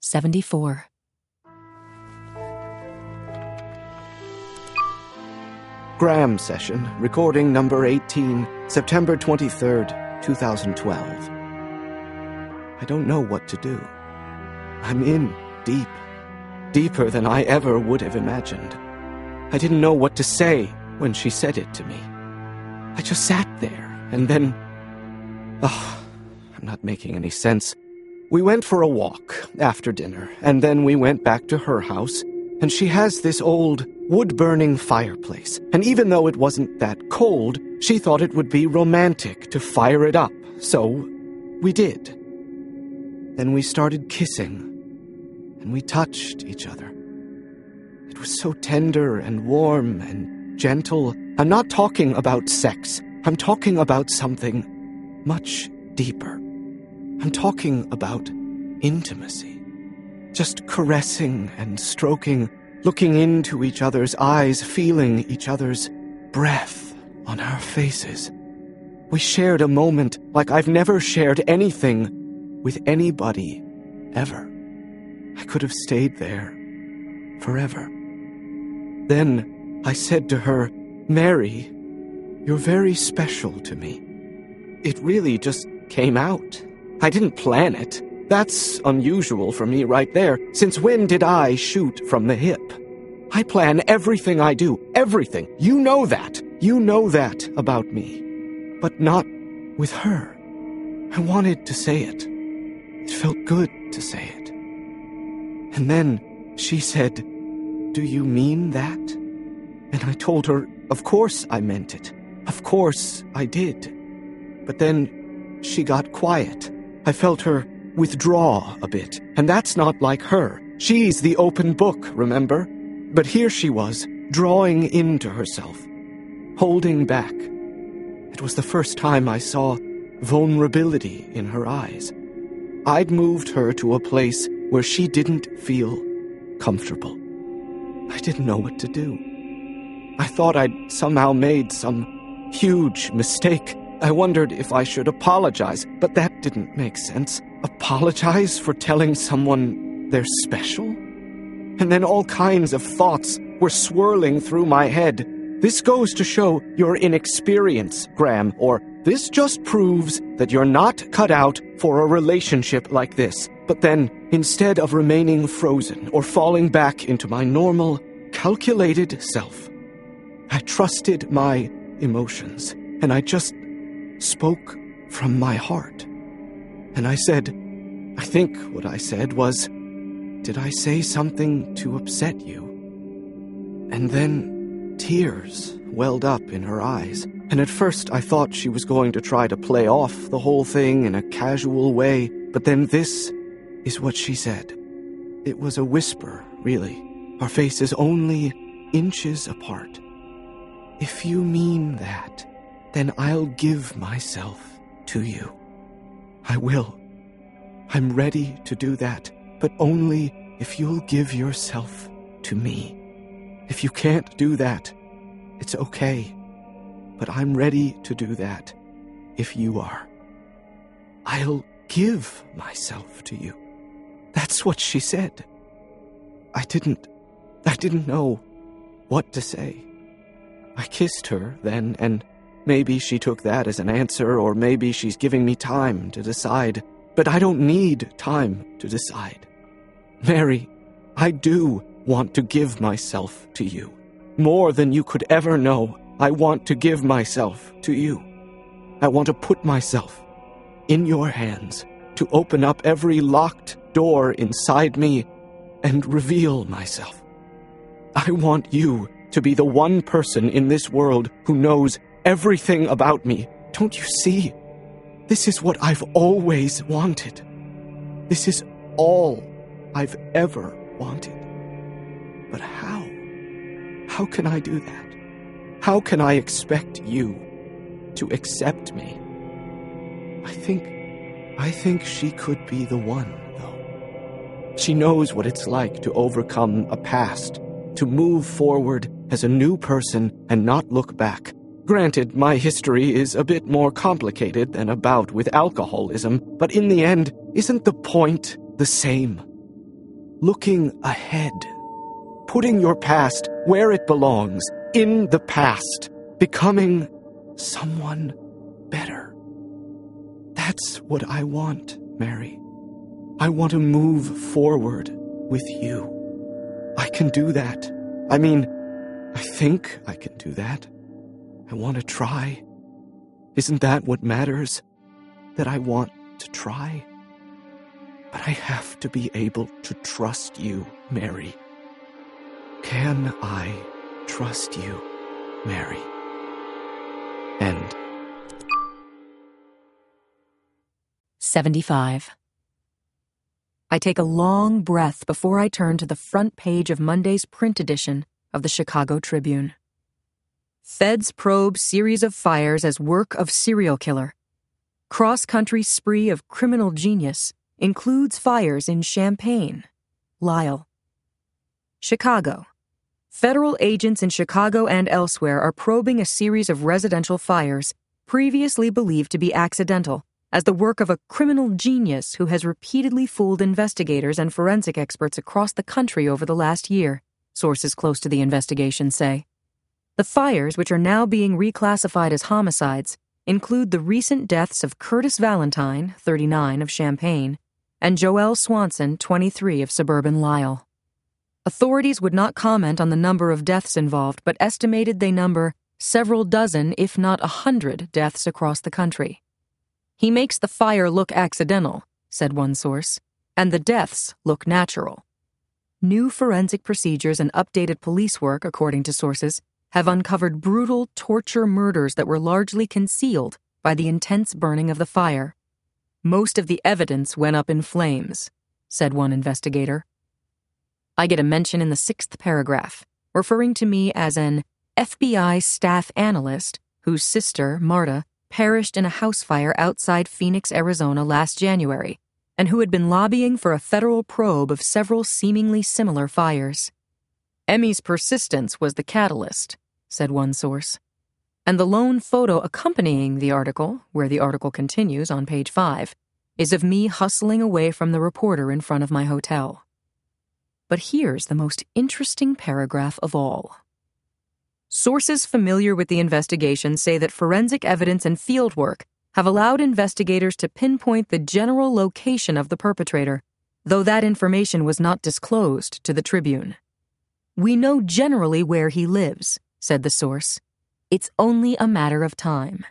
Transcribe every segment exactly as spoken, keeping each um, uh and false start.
seventy-four. Graham Session, recording number eighteen, September twenty-third, twenty twelve. I don't know what to do. I'm in deep, deeper than I ever would have imagined. I didn't know what to say when she said it to me. I just sat there, and then... Oh, I'm not making any sense. We went for a walk after dinner, and then we went back to her house, and she has this old wood-burning fireplace, and even though it wasn't that cold, she thought it would be romantic to fire it up, so we did. Then we started kissing, and we touched each other. It was so tender and warm and gentle. I'm not talking about sex. I'm talking about something much deeper. I'm talking about intimacy. Just caressing and stroking, looking into each other's eyes, feeling each other's breath on our faces. We shared a moment like I've never shared anything with anybody ever. I could have stayed there forever. Then I said to her, "Mary, you're very special to me." It really just came out. I didn't plan it. That's unusual for me right there. Since when did I shoot from the hip? I plan everything I do. Everything. You know that. You know that about me. But not with her. I wanted to say it. It felt good to say it. And then she said, "Do you mean that?" And I told her, of course I meant it. Of course I did. But then she got quiet. I felt her withdraw a bit, and that's not like her. She's the open book, remember? But here she was, drawing into herself, holding back. It was the first time I saw vulnerability in her eyes. I'd moved her to a place where she didn't feel comfortable. I didn't know what to do. I thought I'd somehow made some huge mistake. I wondered if I should apologize, but that didn't make sense. Apologize for telling someone they're special? And then all kinds of thoughts were swirling through my head. This goes to show your inexperience, Graham, or this just proves that you're not cut out for a relationship like this. But then, instead of remaining frozen or falling back into my normal, calculated self, I trusted my emotions, and I just spoke from my heart. And I said, I think what I said was, "Did I say something to upset you?" And then tears welled up in her eyes, and at first I thought she was going to try to play off the whole thing in a casual way, but then this is what she said. It was a whisper, really, our faces only inches apart. "If you mean that, then I'll give myself to you. I will. I'm ready to do that, but only if you'll give yourself to me. If you can't do that, it's okay, but I'm ready to do that if you are. I'll give myself to you." That's what she said. I didn't, I didn't know what to say. I kissed her then, and maybe she took that as an answer, or maybe she's giving me time to decide. But I don't need time to decide. Mary, I do want to give myself to you. More than you could ever know, I want to give myself to you. I want to put myself in your hands, to open up every locked door inside me and reveal myself. I want you to be the one person in this world who knows everything about me. Don't you see? This is what I've always wanted. This is all I've ever wanted. But how? How can I do that? How can I expect you to accept me? I think, I think she could be the one, though. She knows what it's like to overcome a past, to move forward as a new person and not look back. Granted, my history is a bit more complicated than a bout with alcoholism, but in the end, isn't the point the same? looking ahead, putting your past where it belongs, in the past, becoming someone better. That's what I want, Mary. I want to move forward with you. I can do that. I mean, I think I can do that. I want to try. Isn't that what matters? That I want to try? But I have to be able to trust you, Mary. Can I trust you, Mary? End. seventy-five. I take a long breath before I turn to the front page of Monday's print edition of the Chicago Tribune. Feds probe series of fires as work of serial killer. Cross-country spree of criminal genius includes fires in Champaign. Lyle. Chicago. Federal agents in Chicago and elsewhere are probing a series of residential fires previously believed to be accidental as the work of a criminal genius who has repeatedly fooled investigators and forensic experts across the country over the last year, sources close to the investigation say. The fires, which are now being reclassified as homicides, include the recent deaths of Curtis Valentine, thirty-nine, of Champaign, and Joelle Swanson, twenty-three, of suburban Lyle. Authorities would not comment on the number of deaths involved, but estimated they number several dozen, if not a hundred, deaths across the country. He makes the fire look accidental, said one source, and the deaths look natural. New forensic procedures and updated police work, according to sources, have uncovered brutal torture murders that were largely concealed by the intense burning of the fire. Most of the evidence went up in flames, said one investigator. I get a mention in the sixth paragraph, referring to me as an F B I staff analyst whose sister, Marta, perished in a house fire outside Phoenix, Arizona last January, and who had been lobbying for a federal probe of several seemingly similar fires. Emmy's persistence was the catalyst, said one source. And the lone photo accompanying the article, where the article continues on page five, is of me hustling away from the reporter in front of my hotel. But here's the most interesting paragraph of all. Sources familiar with the investigation say that forensic evidence and fieldwork have allowed investigators to pinpoint the general location of the perpetrator, though that information was not disclosed to the Tribune. We know generally where he lives, said the source. It's only a matter of time.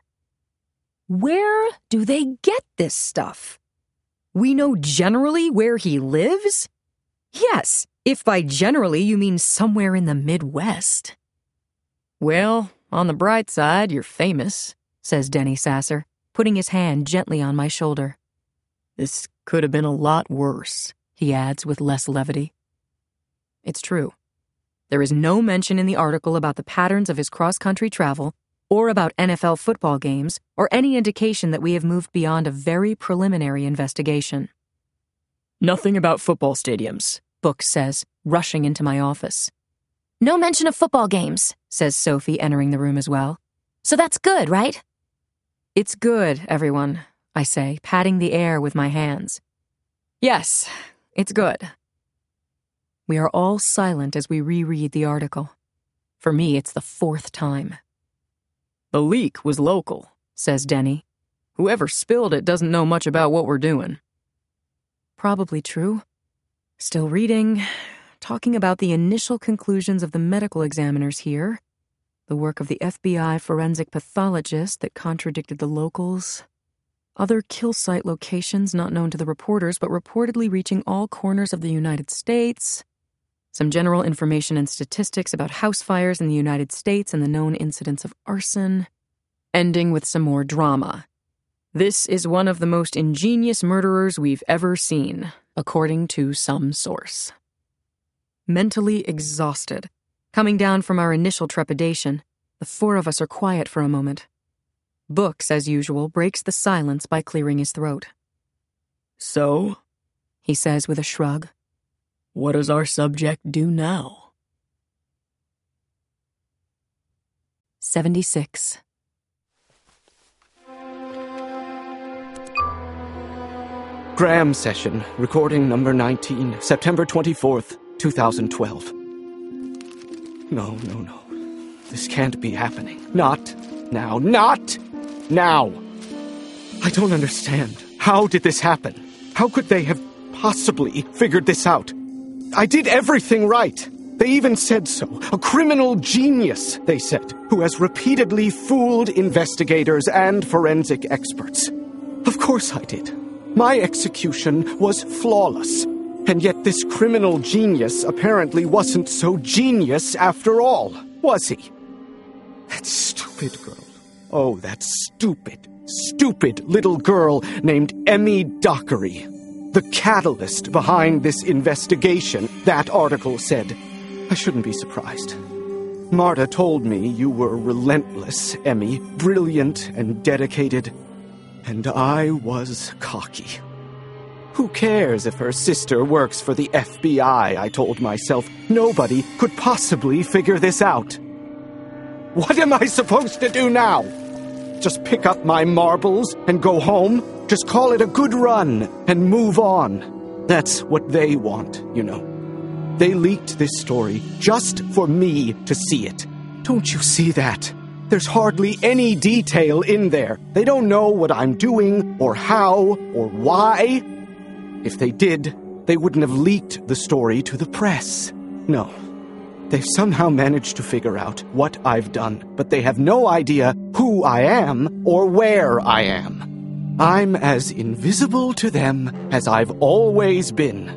Where do they get this stuff? We know generally where he lives? Yes, if by generally you mean somewhere in the Midwest. Well, on the bright side, you're famous, says Denny Sasser, putting his hand gently on my shoulder. This could have been a lot worse, he adds with less levity. It's true. There is no mention in the article about the patterns of his cross-country travel, or about N F L football games, or any indication that we have moved beyond a very preliminary investigation. Nothing about football stadiums, Book says, rushing into my office. No mention of football games, says Sophie, entering the room as well. So that's good, right? It's good, everyone, I say, patting the air with my hands. Yes, it's good. We are all silent as we reread the article. For me, it's the fourth time. The leak was local, says Denny. Whoever spilled it doesn't know much about what we're doing. Probably true. Still reading, talking about the initial conclusions of the medical examiners here, the work of the F B I forensic pathologist that contradicted the locals, other kill site locations not known to the reporters but reportedly reaching all corners of the United States, some general information and statistics about house fires in the United States and the known incidents of arson, ending with some more drama. This is one of the most ingenious murderers we've ever seen, according to some source. Mentally exhausted, coming down from our initial trepidation, the four of us are quiet for a moment. Books, as usual, breaks the silence by clearing his throat. So, he says with a shrug, what does our subject do now? seventy-six. Graham Session, recording number nineteen, September twenty-fourth, two thousand twelve. No, no, no. This can't be happening. Not now. Not now. I don't understand. How did this happen? How could they have possibly figured this out? I did everything right. They even said so. A criminal genius, they said, who has repeatedly fooled investigators and forensic experts. Of course I did. My execution was flawless. And yet this criminal genius apparently wasn't so genius after all, was he? That stupid girl. Oh, that stupid, stupid little girl named Emmy Dockery. The catalyst behind this investigation, that article said. I shouldn't be surprised. Marta told me you were relentless, Emmy, brilliant and dedicated. And I was cocky. Who cares if her sister works for the F B I, I told myself. Nobody could possibly figure this out. What am I supposed to do now? Just pick up my marbles and go home? Just call it a good run and move on. That's what they want, you know. They leaked this story just for me to see it. Don't you see that? There's hardly any detail in there. They don't know what I'm doing, or how, or why. If they did, they wouldn't have leaked the story to the press. No. They've somehow managed to figure out what I've done, but they have no idea who I am or where I am. I'm as invisible to them as I've always been.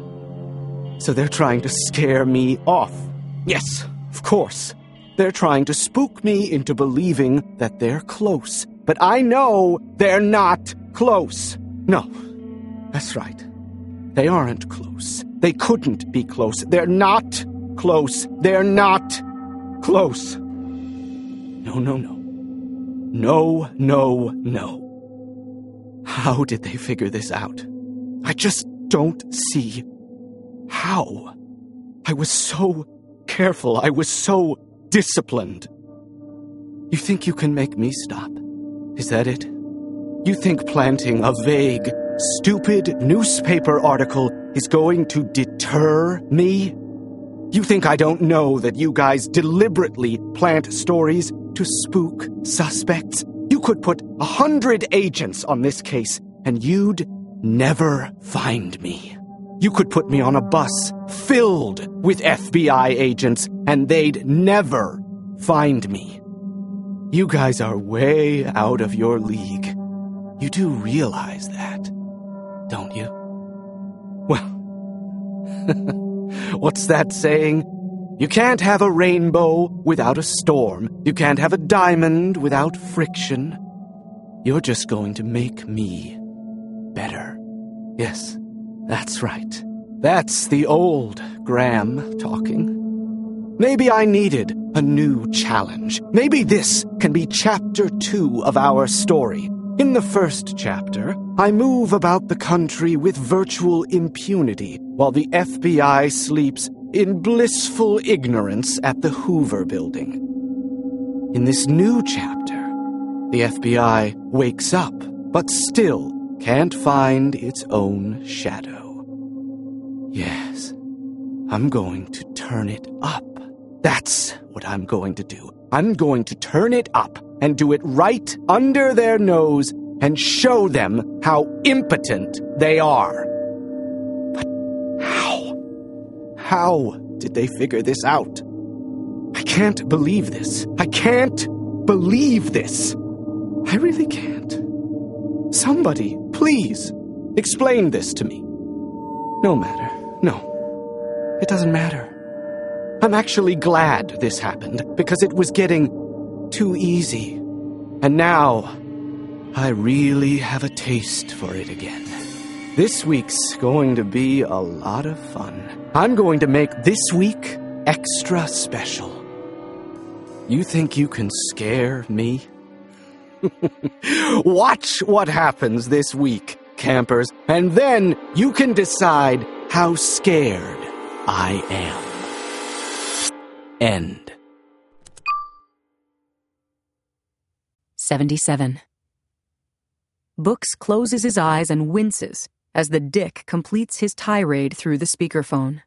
So they're trying to scare me off. Yes, of course. They're trying to spook me into believing that they're close. But I know they're not close. No, that's right. They aren't close. They couldn't be close. They're not close. They're not close. No, no, no. No, no, no. How did they figure this out? I just don't see how. I was so careful. I was so disciplined. You think you can make me stop? Is that it? You think planting a vague, stupid newspaper article is going to deter me? You think I don't know that you guys deliberately plant stories to spook suspects? You could put a hundred agents on this case, and you'd never find me. You could put me on a bus filled with F B I agents, and they'd never find me. You guys are way out of your league. You do realize that, don't you? Well, what's that saying? You can't have a rainbow without a storm. You can't have a diamond without friction. You're just going to make me better. Yes. That's right. That's the old Graham talking. Maybe I needed a new challenge. Maybe this can be chapter two of our story. In the first chapter, I move about the country with virtual impunity while the F B I sleeps in blissful ignorance at the Hoover Building. In this new chapter, the F B I wakes up, but still can't find its own shadow. Yes, I'm going to turn it up. That's what I'm going to do. I'm going to turn it up and do it right under their nose and show them how impotent they are. But how? How did they figure this out? I can't believe this. I can't believe this. I really can't. Somebody, please, explain this to me. No matter. No. It doesn't matter. I'm actually glad this happened, because it was getting too easy. And now, I really have a taste for it again. This week's going to be a lot of fun. I'm going to make this week extra special. You think you can scare me? Watch what happens this week, campers, and then you can decide how scared I am. End. seventy-seven. Books closes his eyes and winces as the Dick completes his tirade through the speakerphone.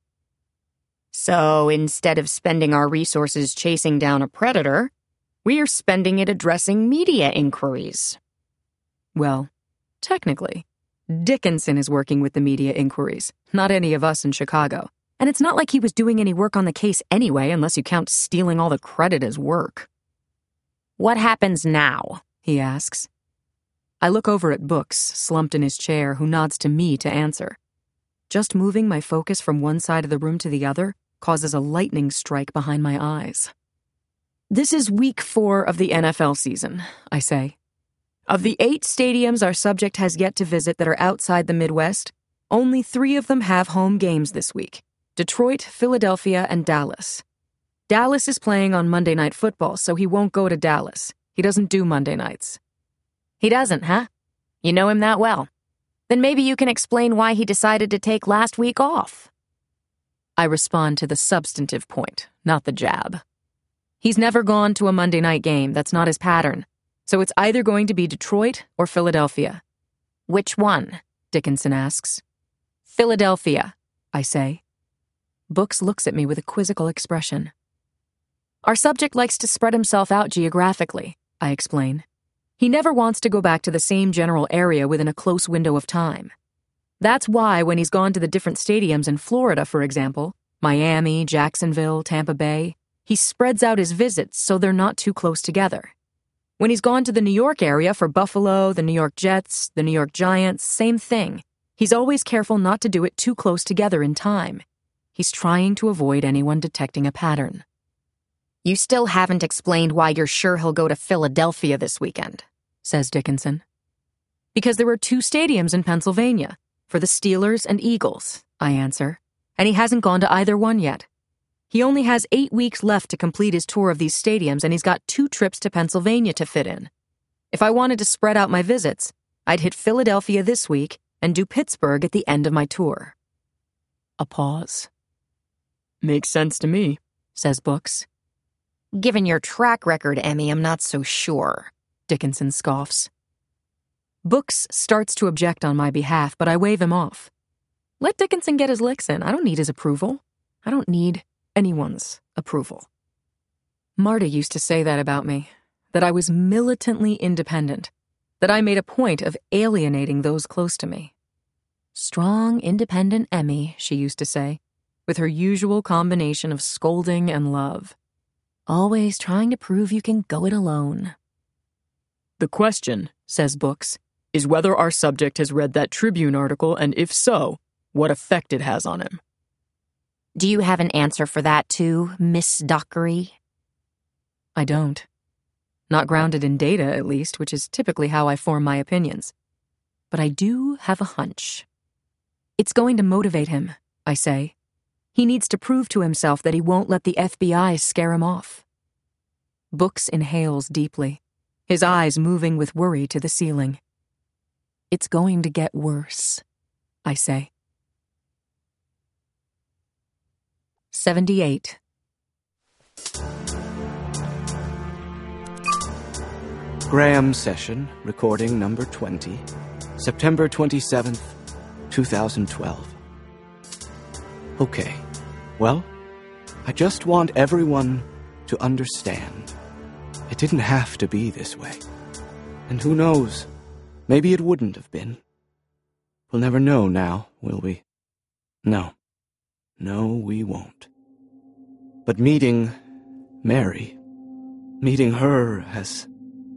So instead of spending our resources chasing down a predator, we are spending it addressing media inquiries. Well, technically, Dickinson is working with the media inquiries, not any of us in Chicago. And it's not like he was doing any work on the case anyway, unless you count stealing all the credit as work. What happens now? He asks. I look over at Books, slumped in his chair, who nods to me to answer. Just moving my focus from one side of the room to the other causes a lightning strike behind my eyes. This is week four of the N F L season, I say. Of the eight stadiums our subject has yet to visit that are outside the Midwest, only three of them have home games this week: Detroit, Philadelphia, and Dallas. Dallas is playing on Monday Night Football, so he won't go to Dallas. He doesn't do Monday nights. He doesn't, huh? You know him that well. Then maybe you can explain why he decided to take last week off. I respond to the substantive point, not the jab. He's never gone to a Monday night game. That's not his pattern. So it's either going to be Detroit or Philadelphia. Which one? Dickinson asks. Philadelphia, I say. Books looks at me with a quizzical expression. Our subject likes to spread himself out geographically, I explain. He never wants to go back to the same general area within a close window of time. That's why when he's gone to the different stadiums in Florida, for example, Miami, Jacksonville, Tampa Bay, he spreads out his visits so they're not too close together. When he's gone to the New York area for Buffalo, the New York Jets, the New York Giants, same thing. He's always careful not to do it too close together in time. He's trying to avoid anyone detecting a pattern. You still haven't explained why you're sure he'll go to Philadelphia this weekend, says Dickinson. Because there are two stadiums in Pennsylvania, for the Steelers and Eagles, I answer, and he hasn't gone to either one yet. He only has eight weeks left to complete his tour of these stadiums, and he's got two trips to Pennsylvania to fit in. If I wanted to spread out my visits, I'd hit Philadelphia this week and do Pittsburgh at the end of my tour. A pause. Makes sense to me, says Books. Given your track record, Emmy, I'm not so sure, Dickinson scoffs. Books starts to object on my behalf, but I wave him off. Let Dickinson get his licks in. I don't need his approval. I don't need anyone's approval. Marta used to say that about me, that I was militantly independent, that I made a point of alienating those close to me. Strong, independent Emmy, she used to say, with her usual combination of scolding and love. Always trying to prove you can go it alone. The question, says Books, is whether our subject has read that Tribune article, and if so, what effect it has on him. Do you have an answer for that too, Miss Dockery? I don't. Not grounded in data, at least, which is typically how I form my opinions. But I do have a hunch. It's going to motivate him, I say. He needs to prove to himself that he won't let the F B I scare him off. Books inhales deeply, his eyes moving with worry to the ceiling. It's going to get worse, I say. seventy-eight. Graham session, recording number twenty, September twenty-seventh, two thousand twelve. Okay, well, I just want everyone to understand. It didn't have to be this way. And who knows, maybe it wouldn't have been. We'll never know now, will we? No. No, we won't. But meeting Mary, meeting her has...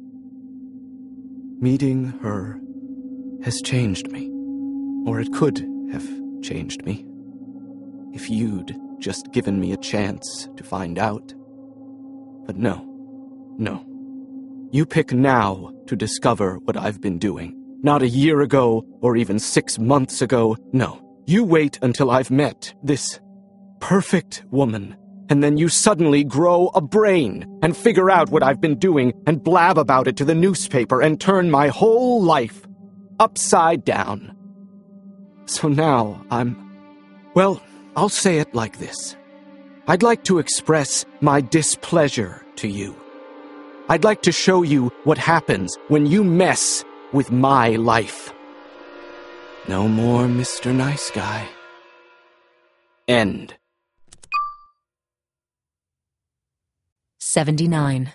Meeting her has changed me. Or it could have changed me. If you'd just given me a chance to find out. But no, no. You pick now to discover what I've been doing. Not a year ago, or even six months ago. No, you wait until I've met this perfect woman, and then you suddenly grow a brain and figure out what I've been doing and blab about it to the newspaper and turn my whole life upside down. So now I'm... Well, I'll say it like this. I'd like to express my displeasure to you. I'd like to show you what happens when you mess with my life. No more Mister Nice Guy. End. seventy-nine.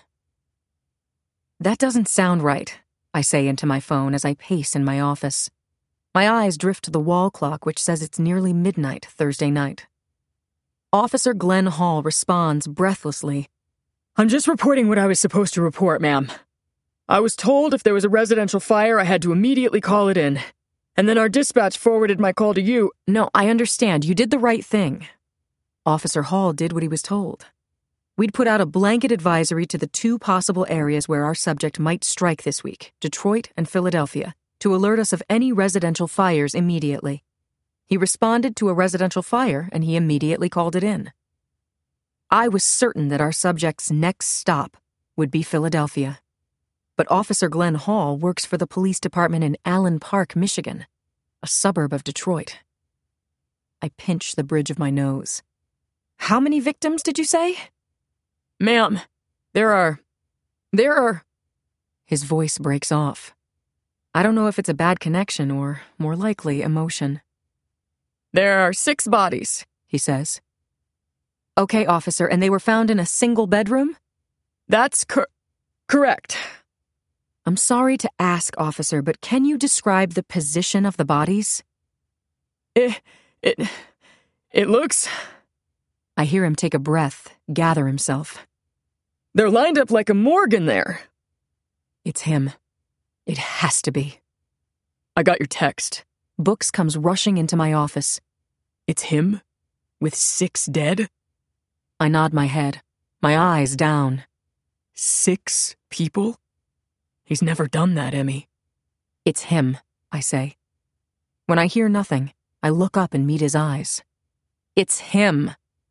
That doesn't sound right, I say into my phone as I pace in my office. My eyes drift to the wall clock, which says it's nearly midnight Thursday night. Officer Glenn Hall responds breathlessly. I'm just reporting what I was supposed to report, ma'am. I was told if there was a residential fire, I had to immediately call it in. And then our dispatch forwarded my call to you. No, I understand. You did the right thing. Officer Hall did what he was told. We'd put out a blanket advisory to the two possible areas where our subject might strike this week, Detroit and Philadelphia, to alert us of any residential fires immediately. He responded to a residential fire, and he immediately called it in. I was certain that our subject's next stop would be Philadelphia. But Officer Glenn Hall works for the police department in Allen Park, Michigan, a suburb of Detroit. I pinch the bridge of my nose. How many victims did you say? Ma'am, there are... there are... His voice breaks off. I don't know if it's a bad connection or, more likely, emotion. There are six bodies, he says. Okay, officer, and they were found in a single bedroom? That's cor- correct. I'm sorry to ask, officer, but can you describe the position of the bodies? It... it... it looks... I hear him take a breath, gather himself. They're lined up like a morgue in there. It's him. It has to be. I got your text. Books comes rushing into my office. It's him? With six dead? I nod my head, my eyes down. Six people? He's never done that, Emmy. It's him, I say. When I hear nothing, I look up and meet his eyes. It's him.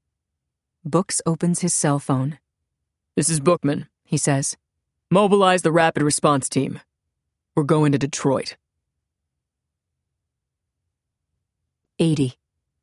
Books opens his cell phone. This is Bookman, he says. Mobilize the rapid response team. We're going to Detroit. eighty.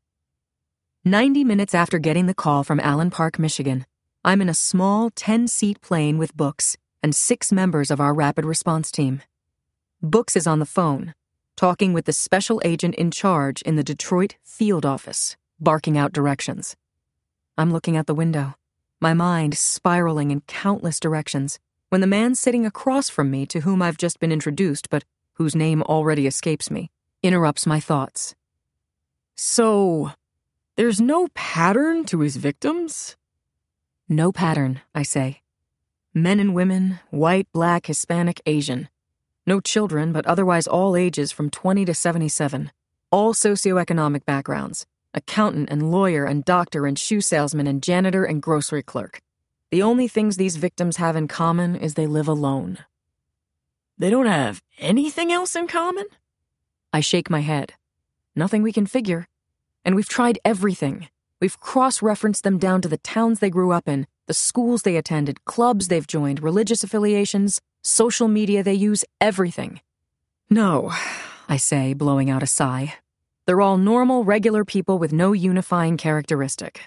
Ninety minutes after getting the call from Allen Park, Michigan, I'm in a small ten-seat plane with Books and six members of our rapid response team. Books is on the phone, talking with the special agent in charge in the Detroit field office, barking out directions. I'm looking out the window, my mind spiraling in countless directions, when the man sitting across from me, to whom I've just been introduced but whose name already escapes me, interrupts my thoughts. So, there's no pattern to his victims? No pattern, I say. Men and women, white, black, Hispanic, Asian. No children, but otherwise all ages from twenty to seventy-seven. All socioeconomic backgrounds. Accountant and lawyer and doctor and shoe salesman and janitor and grocery clerk. The only things these victims have in common is they live alone. They don't have anything else in common? I shake my head. Nothing we can figure. And we've tried everything. We've cross-referenced them down to the towns they grew up in, the schools they attended, clubs they've joined, religious affiliations, social media they use, everything. No, I say, blowing out a sigh. They're all normal, regular people with no unifying characteristic.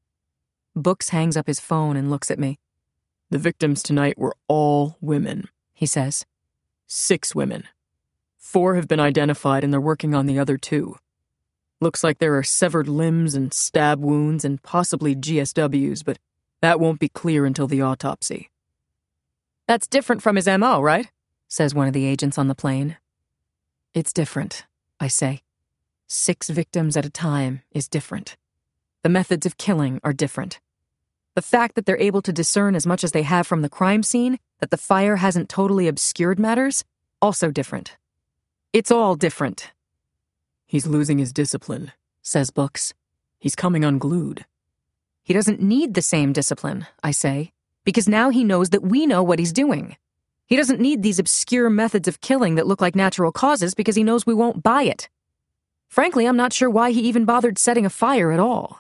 Books hangs up his phone and looks at me. The victims tonight were all women, he says. Six women. Four have been identified and they're working on the other two. Looks like there are severed limbs and stab wounds and possibly G S Ws, but that won't be clear until the autopsy. That's different from his M O, right? Says one of the agents on the plane. It's different, I say. Six victims at a time is different. The methods of killing are different. The fact that they're able to discern as much as they have from the crime scene, that the fire hasn't totally obscured matters, also different. It's all different. He's losing his discipline, says Books. He's coming unglued. He doesn't need the same discipline, I say, because now he knows that we know what he's doing. He doesn't need these obscure methods of killing that look like natural causes because he knows we won't buy it. Frankly, I'm not sure why he even bothered setting a fire at all.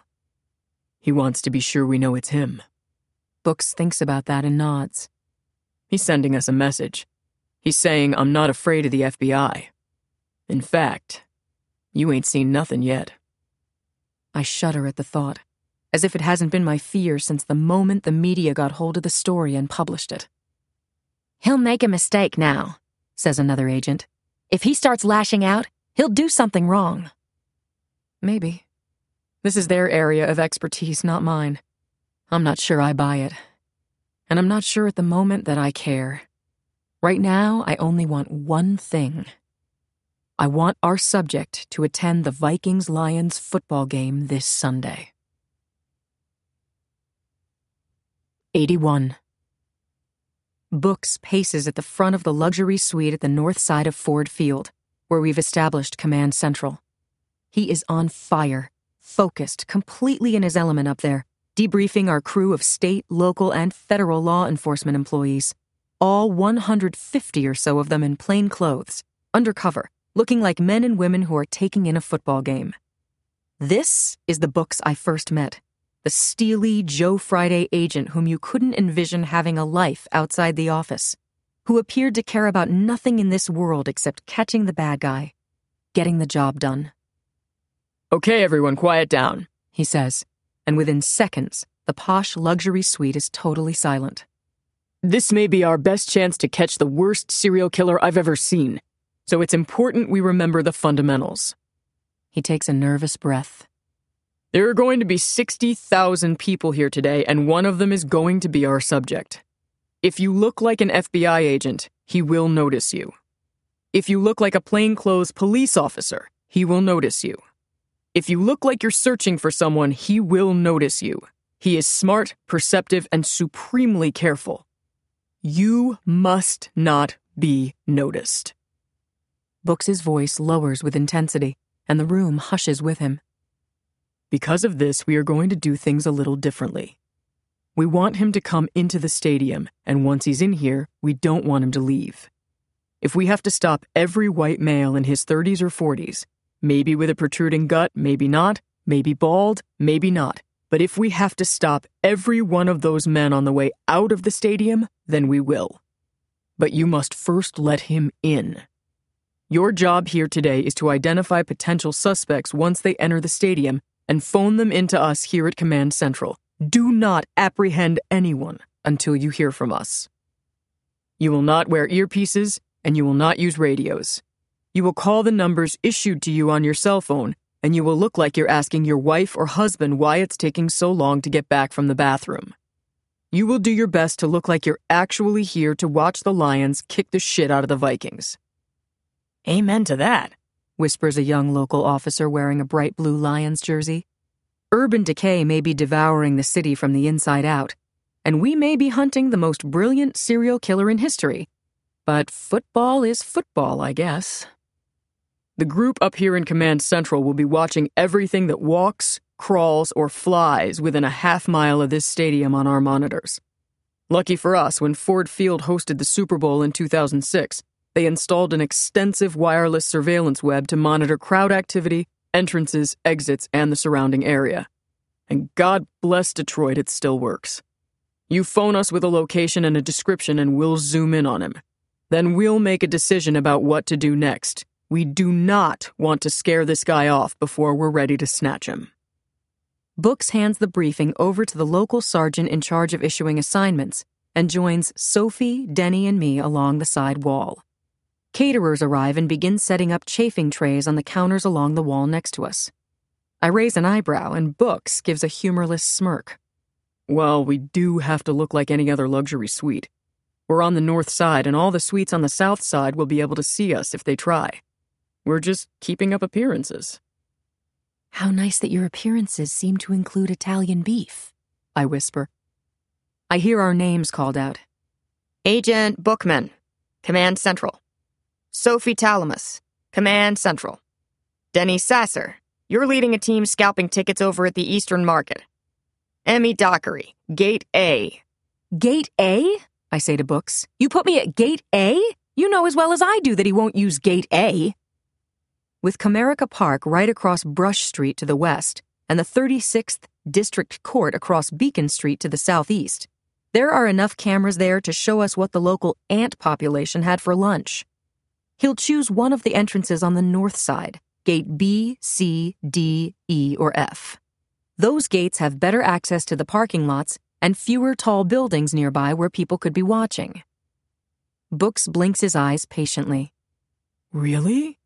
He wants to be sure we know it's him. Books thinks about that and nods. He's sending us a message. He's saying, I'm not afraid of the F B I. In fact, you ain't seen nothing yet. I shudder at the thought, as if it hasn't been my fear since the moment the media got hold of the story and published it. He'll make a mistake now, says another agent. If he starts lashing out, He'll do something wrong. Maybe. This is their area of expertise, not mine. I'm not sure I buy it. And I'm not sure at the moment that I care. Right now, I only want one thing. I want our subject to attend the Vikings-Lions football game this Sunday. eighty-one. Books paces at the front of the luxury suite at the north side of Ford Field, where we've established Command Central. He is on fire, focused, completely in his element up there, debriefing our crew of state, local, and federal law enforcement employees, all one hundred fifty or so of them in plain clothes, undercover, looking like men and women who are taking in a football game. This is the Books I first met, the steely Joe Friday agent whom you couldn't envision having a life outside the office, who appeared to care about nothing in this world except catching the bad guy, getting the job done. "Okay, everyone, quiet down," he says, and within seconds, the posh luxury suite is totally silent. "This may be our best chance to catch the worst serial killer I've ever seen, so it's important we remember the fundamentals." He takes a nervous breath. "There are going to be sixty thousand people here today, and one of them is going to be our subject. If you look like an F B I agent, he will notice you. If you look like a plainclothes police officer, he will notice you. If you look like you're searching for someone, he will notice you. He is smart, perceptive, and supremely careful. You must not be noticed." Books' voice lowers with intensity, and the room hushes with him. "Because of this, we are going to do things a little differently. We want him to come into the stadium, and once he's in here, we don't want him to leave. If we have to stop every white male in his thirties or forties, maybe with a protruding gut, maybe not, maybe bald, maybe not, but if we have to stop every one of those men on the way out of the stadium, then we will. But you must first let him in. Your job here today is to identify potential suspects once they enter the stadium and phone them into us here at Command Central. Do not apprehend anyone until you hear from us. You will not wear earpieces, and you will not use radios. You will call the numbers issued to you on your cell phone, and you will look like you're asking your wife or husband why it's taking so long to get back from the bathroom. You will do your best to look like you're actually here to watch the Lions kick the shit out of the Vikings." "Amen to that," whispers a young local officer wearing a bright blue Lions jersey. Urban decay may be devouring the city from the inside out, and we may be hunting the most brilliant serial killer in history. But football is football, I guess. The group up here in Command Central will be watching everything that walks, crawls, or flies within a half mile of this stadium on our monitors. Lucky for us, when Ford Field hosted the Super Bowl in two thousand six, they installed an extensive wireless surveillance web to monitor crowd activity, entrances, exits, and the surrounding area. And God bless Detroit, it still works. You phone us with a location and a description and we'll zoom in on him. Then we'll make a decision about what to do next. We do not want to scare this guy off before we're ready to snatch him." Books hands the briefing over to the local sergeant in charge of issuing assignments and joins Sophie, Denny, and me along the side wall. Caterers arrive and begin setting up chafing trays on the counters along the wall next to us. I raise an eyebrow, and Books gives a humorless smirk. "Well, we do have to look like any other luxury suite. We're on the north side, and all the suites on the south side will be able to see us if they try. We're just keeping up appearances." "How nice that your appearances seem to include Italian beef," I whisper. I hear our names called out. "Agent Bookman, Command Central. Sophie Talamus, Command Central. Denny Sasser, you're leading a team scalping tickets over at the Eastern Market. Emmy Dockery, Gate A." "Gate A?" I say to Books. "You put me at Gate A? You know as well as I do that he won't use Gate A." With Comerica Park right across Brush Street to the west and the thirty-sixth District Court across Beacon Street to the southeast, there are enough cameras there to show us what the local ant population had for lunch. He'll choose one of the entrances on the north side, Gate B, C, D, E, or F. Those gates have better access to the parking lots and fewer tall buildings nearby where people could be watching. Books blinks his eyes patiently. "Really?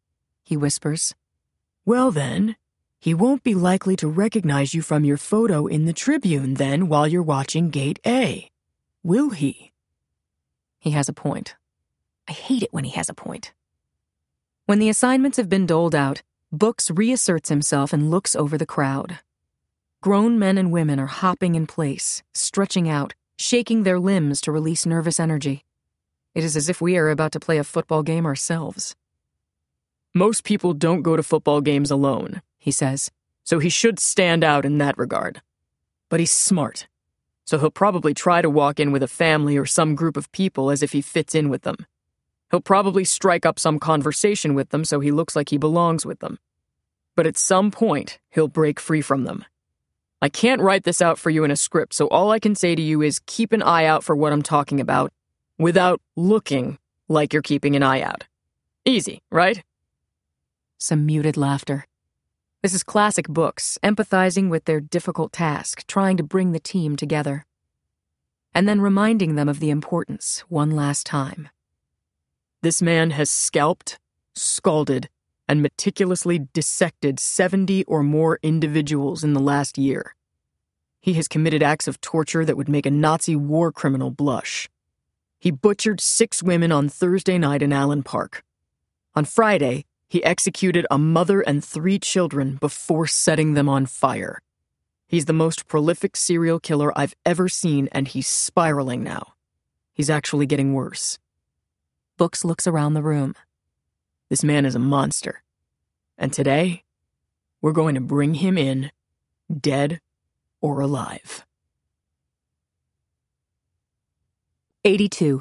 he whispers. Well then, he won't be likely to recognize you from your photo in the Tribune then while you're watching Gate A, will he? He has a point. I hate it when he has a point. When the assignments have been doled out, Books reasserts himself and looks over the crowd. Grown men and women are hopping in place, stretching out, shaking their limbs to release nervous energy. It is as if we are about to play a football game ourselves. Most people don't go to football games alone, he says, so he should stand out in that regard. But he's smart, so he'll probably try to walk in with a family or some group of people as if he fits in with them. He'll probably strike up some conversation with them so he looks like he belongs with them. But at some point, he'll break free from them. I can't write this out for you in a script, so all I can say to you is keep an eye out for what I'm talking about without looking like you're keeping an eye out. Easy, right? Some muted laughter. This is classic Books, empathizing with their difficult task, trying to bring the team together. And then reminding them of the importance one last time. This man has scalped, scalded, and meticulously dissected seventy or more individuals in the last year. He has committed acts of torture that would make a Nazi war criminal blush. He butchered six women on Thursday night in Allen Park. On Friday, he executed a mother and three children before setting them on fire. He's the most prolific serial killer I've ever seen, and he's spiraling now. He's actually getting worse. Books looks around the room. This man is a monster. And today, we're going to bring him in, dead or alive. eighty-two.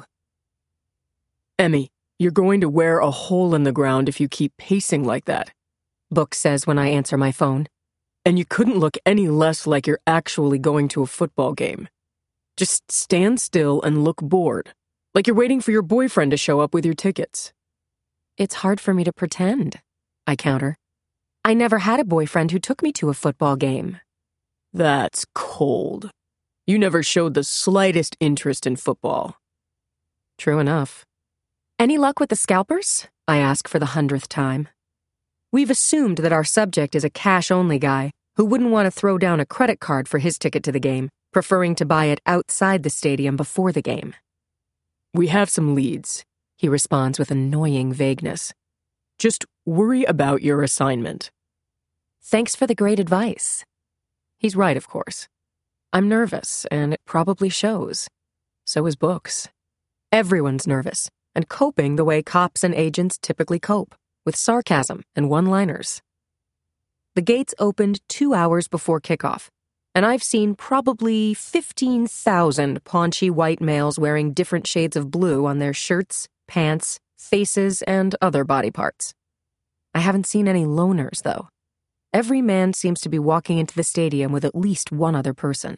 Emmy, you're going to wear a hole in the ground if you keep pacing like that, Books says when I answer my phone. And you couldn't look any less like you're actually going to a football game. Just stand still and look bored, like you're waiting for your boyfriend to show up with your tickets. It's hard for me to pretend, I counter. I never had a boyfriend who took me to a football game. That's cold. You never showed the slightest interest in football. True enough. Any luck with the scalpers? I ask for the hundredth time. We've assumed that our subject is a cash-only guy who wouldn't want to throw down a credit card for his ticket to the game, preferring to buy it outside the stadium before the game. We have some leads, he responds with annoying vagueness. Just worry about your assignment. Thanks for the great advice. He's right, of course. I'm nervous, and it probably shows. So is Books. Everyone's nervous, and coping the way cops and agents typically cope, with sarcasm and one-liners. The gates opened two hours before kickoff, and I've seen probably fifteen thousand paunchy white males wearing different shades of blue on their shirts, pants, faces, and other body parts. I haven't seen any loners, though. Every man seems to be walking into the stadium with at least one other person.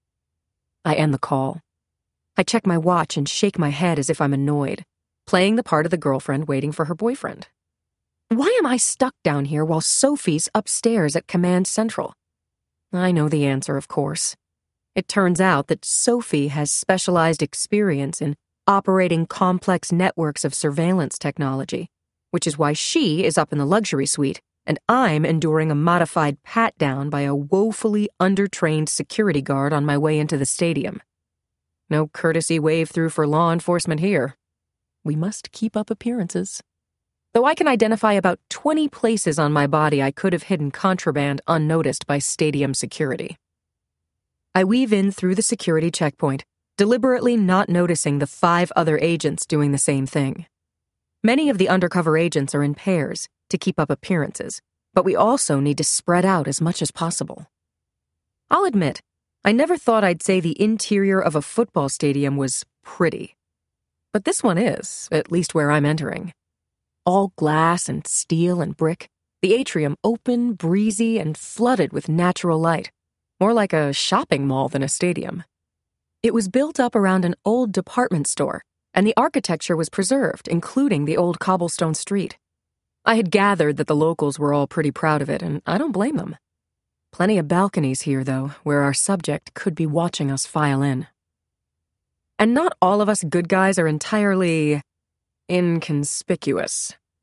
I end the call. I check my watch and shake my head as if I'm annoyed, playing the part of the girlfriend waiting for her boyfriend. Why am I stuck down here while Sophie's upstairs at Command Central? I know the answer, of course. It turns out that Sophie has specialized experience in operating complex networks of surveillance technology, which is why she is up in the luxury suite and I'm enduring a modified pat-down by a woefully undertrained security guard on my way into the stadium. No courtesy wave-through for law enforcement here. We must keep up appearances. Though I can identify about twenty places on my body I could have hidden contraband unnoticed by stadium security. I weave in through the security checkpoint, deliberately not noticing the five other agents doing the same thing. Many of the undercover agents are in pairs to keep up appearances, but we also need to spread out as much as possible. I'll admit, I never thought I'd say the interior of a football stadium was pretty. But this one is, at least where I'm entering. All glass and steel and brick, the atrium open, breezy, and flooded with natural light, more like a shopping mall than a stadium. It was built up around an old department store, and the architecture was preserved, including the old cobblestone street. I had gathered that the locals were all pretty proud of it, and I don't blame them. Plenty of balconies here, though, where our subject could be watching us file in. And not all of us good guys are entirely inconspicuous.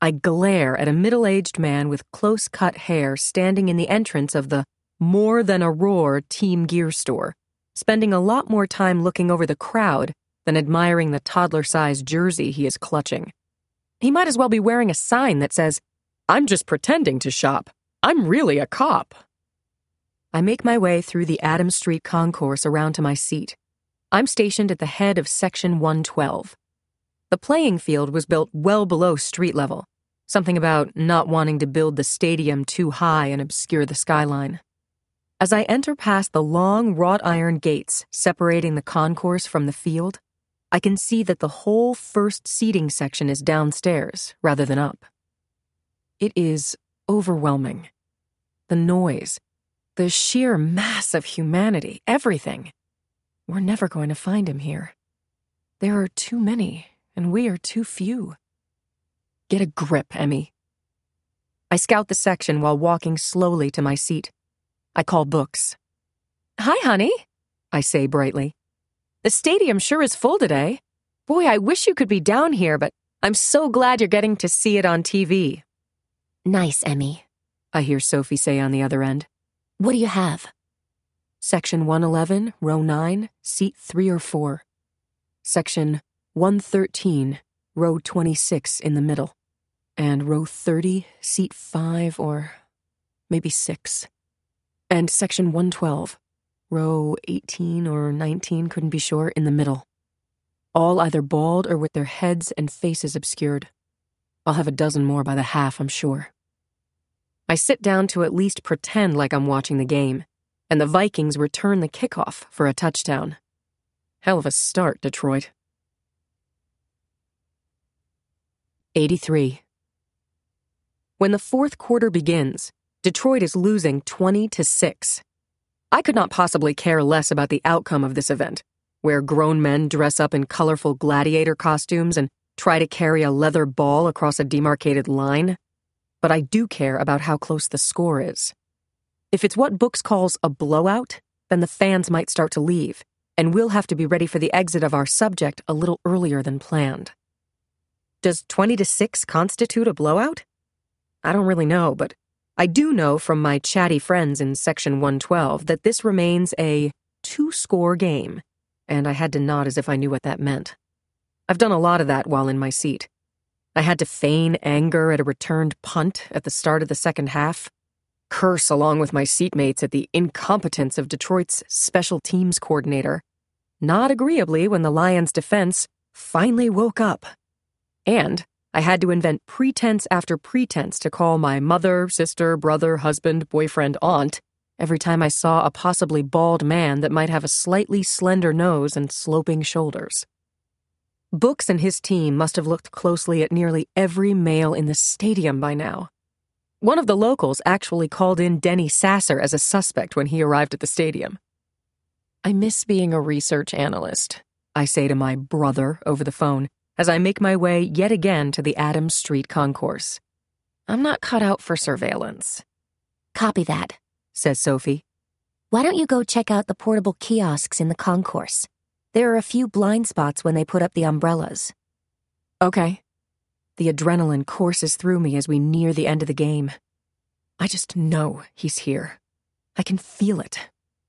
I glare at a middle-aged man with close-cut hair standing in the entrance of the More Than a Roar Team Gear store, spending a lot more time looking over the crowd than admiring the toddler-sized jersey he is clutching. He might as well be wearing a sign that says, "I'm just pretending to shop. I'm really a cop." I make my way through the Adams Street concourse around to my seat. I'm stationed at the head of Section one twelve. The playing field was built well below street level, something about not wanting to build the stadium too high and obscure the skyline. As I enter past the long wrought iron gates separating the concourse from the field, I can see that the whole first seating section is downstairs rather than up. It is overwhelming. The noise, the sheer mass of humanity, everything. We're never going to find him here. There are too many, and we are too few. Get a grip, Emmy. I scout the section while walking slowly to my seat. I call Books. "Hi, honey," I say brightly. "The stadium sure is full today. Boy, I wish you could be down here, but I'm so glad you're getting to see it on T V. "Nice, Emmy," I hear Sophie say on the other end. "What do you have?" Section one eleven, row nine, seat three or four. Section one thirteen, row twenty-six in the middle. And row thirty, seat five or maybe six. And section one twelve, row eighteen or nineteen, couldn't be sure, in the middle. All either bald or with their heads and faces obscured. I'll have a dozen more by the half, I'm sure. I sit down to at least pretend like I'm watching the game, and the Vikings return the kickoff for a touchdown. Hell of a start, Detroit. eighty-three. When the fourth quarter begins, Detroit is losing twenty to six. I could not possibly care less about the outcome of this event, where grown men dress up in colorful gladiator costumes and try to carry a leather ball across a demarcated line. But I do care about how close the score is. If it's what Books calls a blowout, then the fans might start to leave, and we'll have to be ready for the exit of our subject a little earlier than planned. Does twenty to six constitute a blowout? I don't really know, but I do know from my chatty friends in Section one twelve that this remains a two-score game, and I had to nod as if I knew what that meant. I've done a lot of that while in my seat. I had to feign anger at a returned punt at the start of the second half, curse along with my seatmates at the incompetence of Detroit's special teams coordinator, not agreeably when the Lions' defense finally woke up. And I had to invent pretense after pretense to call my mother, sister, brother, husband, boyfriend, aunt every time I saw a possibly bald man that might have a slightly slender nose and sloping shoulders. Books and his team must have looked closely at nearly every male in the stadium by now. One of the locals actually called in Denny Sasser as a suspect when he arrived at the stadium. I miss being a research analyst, I say to my brother over the phone, as I make my way yet again to the Adams Street concourse. I'm not cut out for surveillance. "Copy that," says Sophie. "Why don't you go check out the portable kiosks in the concourse? There are a few blind spots when they put up the umbrellas." Okay. The adrenaline courses through me as we near the end of the game. I just know he's here. I can feel it.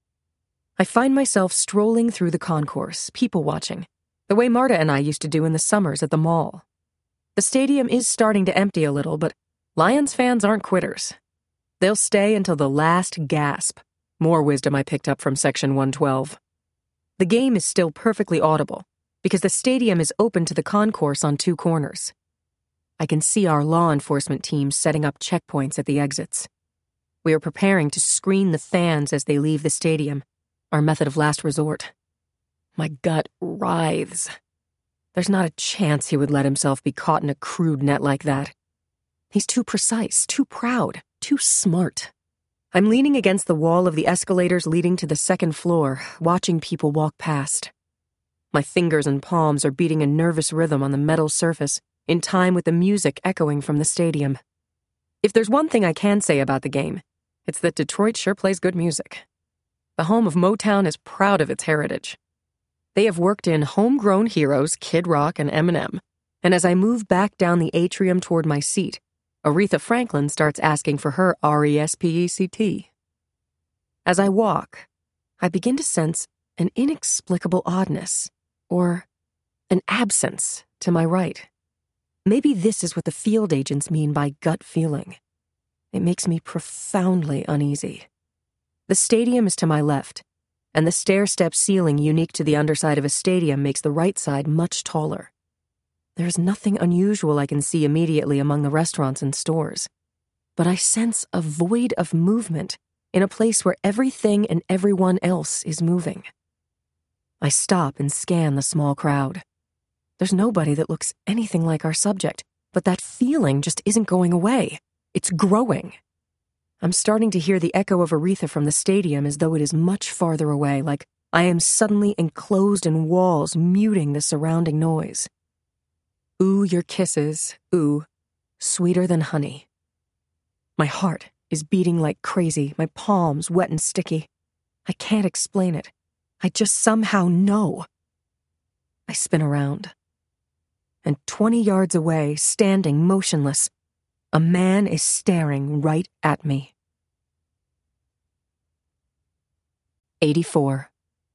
I find myself strolling through the concourse, people watching, the way Marta and I used to do in the summers at the mall. The stadium is starting to empty a little, but Lions fans aren't quitters. They'll stay until the last gasp. More wisdom I picked up from Section one twelve. The game is still perfectly audible, because the stadium is open to the concourse on two corners. I can see our law enforcement team setting up checkpoints at the exits. We are preparing to screen the fans as they leave the stadium, our method of last resort. My gut writhes. There's not a chance he would let himself be caught in a crude net like that. He's too precise, too proud, too smart. I'm leaning against the wall of the escalators leading to the second floor, watching people walk past. My fingers and palms are beating a nervous rhythm on the metal surface, in time with the music echoing from the stadium. If there's one thing I can say about the game, it's that Detroit sure plays good music. The home of Motown is proud of its heritage. They have worked in homegrown heroes Kid Rock and Eminem, and as I move back down the atrium toward my seat, Aretha Franklin starts asking for her R E S P E C T. As I walk, I begin to sense an inexplicable oddness, or an absence to my right. Maybe this is what the field agents mean by gut feeling. It makes me profoundly uneasy. The stadium is to my left, and the stair-step ceiling unique to the underside of a stadium makes the right side much taller. There is nothing unusual I can see immediately among the restaurants and stores, but I sense a void of movement in a place where everything and everyone else is moving. I stop and scan the small crowd. There's nobody that looks anything like our subject, but that feeling just isn't going away. It's growing. I'm starting to hear the echo of Aretha from the stadium as though it is much farther away, like I am suddenly enclosed in walls muting the surrounding noise. Ooh, your kisses, ooh, sweeter than honey. My heart is beating like crazy, my palms wet and sticky. I can't explain it. I just somehow know. I spin around. And twenty yards away, standing motionless, a man is staring right at me. eighty-four.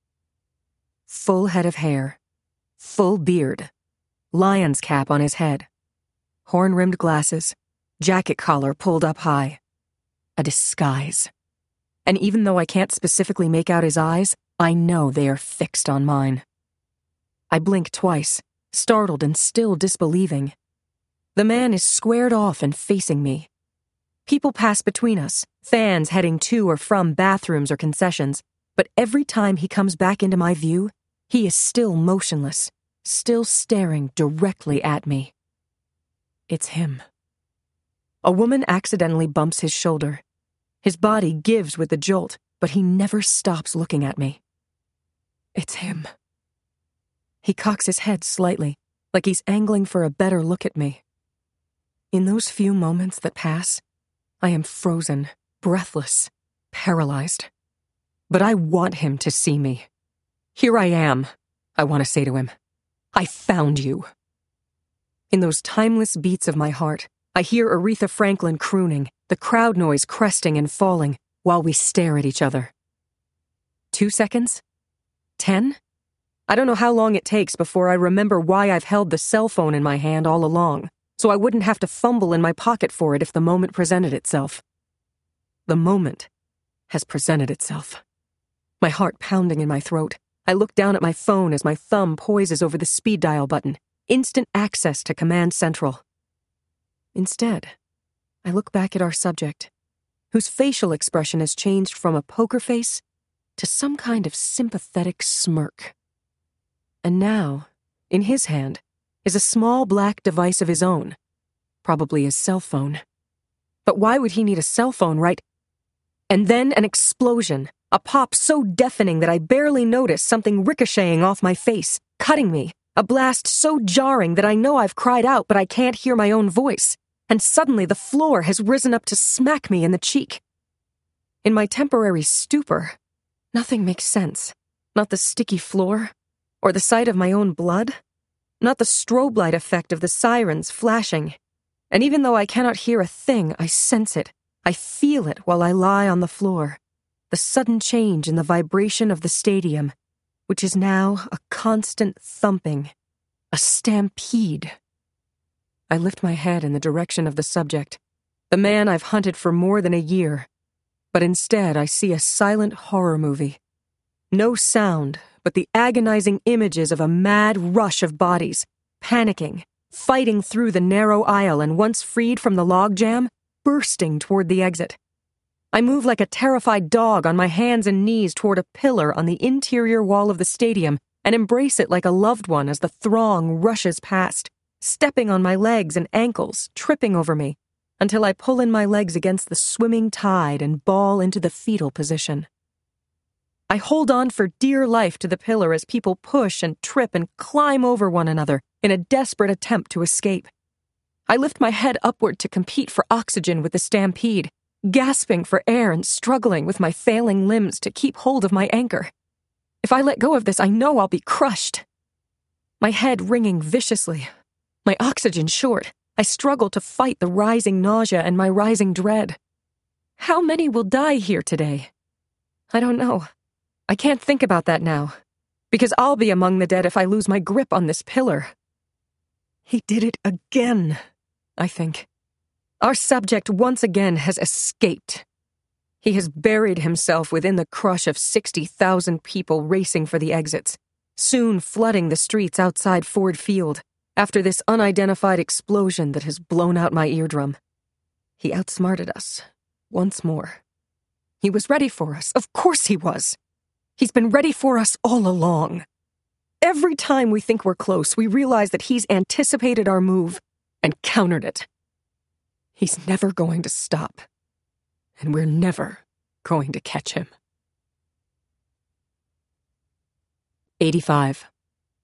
Full head of hair, full beard, lion's cap on his head, horn-rimmed glasses, jacket collar pulled up high. A disguise. And even though I can't specifically make out his eyes, I know they are fixed on mine. I blink twice, startled and still disbelieving. The man is squared off and facing me. People pass between us, fans heading to or from bathrooms or concessions, but every time he comes back into my view, he is still motionless, still staring directly at me. It's him. A woman accidentally bumps his shoulder. His body gives with the jolt, but he never stops looking at me. It's him. He cocks his head slightly, like he's angling for a better look at me. In those few moments that pass, I am frozen, breathless, paralyzed. But I want him to see me. Here I am, I want to say to him. I found you. In those timeless beats of my heart, I hear Aretha Franklin crooning, the crowd noise cresting and falling, while we stare at each other. Two seconds? Ten? I don't know how long it takes before I remember why I've held the cell phone in my hand all along, so I wouldn't have to fumble in my pocket for it if the moment presented itself. The moment has presented itself. My heart pounding in my throat, I look down at my phone as my thumb poises over the speed dial button, instant access to Command Central. Instead, I look back at our subject, whose facial expression has changed from a poker face to some kind of sympathetic smirk. And now, in his hand, is a small black device of his own, probably his cell phone. But why would he need a cell phone right? And then an explosion, a pop so deafening that I barely notice something ricocheting off my face, cutting me, a blast so jarring that I know I've cried out but I can't hear my own voice, and suddenly the floor has risen up to smack me in the cheek. In my temporary stupor, nothing makes sense. Not the sticky floor, or the sight of my own blood, not the strobe light effect of the sirens flashing. And even though I cannot hear a thing, I sense it. I feel it while I lie on the floor. The sudden change in the vibration of the stadium, which is now a constant thumping, a stampede. I lift my head in the direction of the subject, the man I've hunted for more than a year, but instead I see a silent horror movie. No sound, but the agonizing images of a mad rush of bodies, panicking, fighting through the narrow aisle and once freed from the logjam, bursting toward the exit. I move like a terrified dog on my hands and knees toward a pillar on the interior wall of the stadium and embrace it like a loved one as the throng rushes past, stepping on my legs and ankles, tripping over me, until I pull in my legs against the swimming tide and ball into the fetal position. I hold on for dear life to the pillar as people push and trip and climb over one another in a desperate attempt to escape. I lift my head upward to compete for oxygen with the stampede, gasping for air and struggling with my failing limbs to keep hold of my anchor. If I let go of this, I know I'll be crushed. My head ringing viciously, My oxygen short. I struggle to fight the rising nausea and my rising dread. How many will die here today? I don't know. I can't think about that now, because I'll be among the dead if I lose my grip on this pillar. He did it again, I think. Our subject once again has escaped. He has buried himself within the crush of sixty thousand people racing for the exits, soon flooding the streets outside Ford Field after this unidentified explosion that has blown out my eardrum. He outsmarted us, once more. He was ready for us. Of course he was. He's been ready for us all along. Every time we think we're close, we realize that he's anticipated our move and countered it. He's never going to stop. And we're never going to catch him. eighty-five.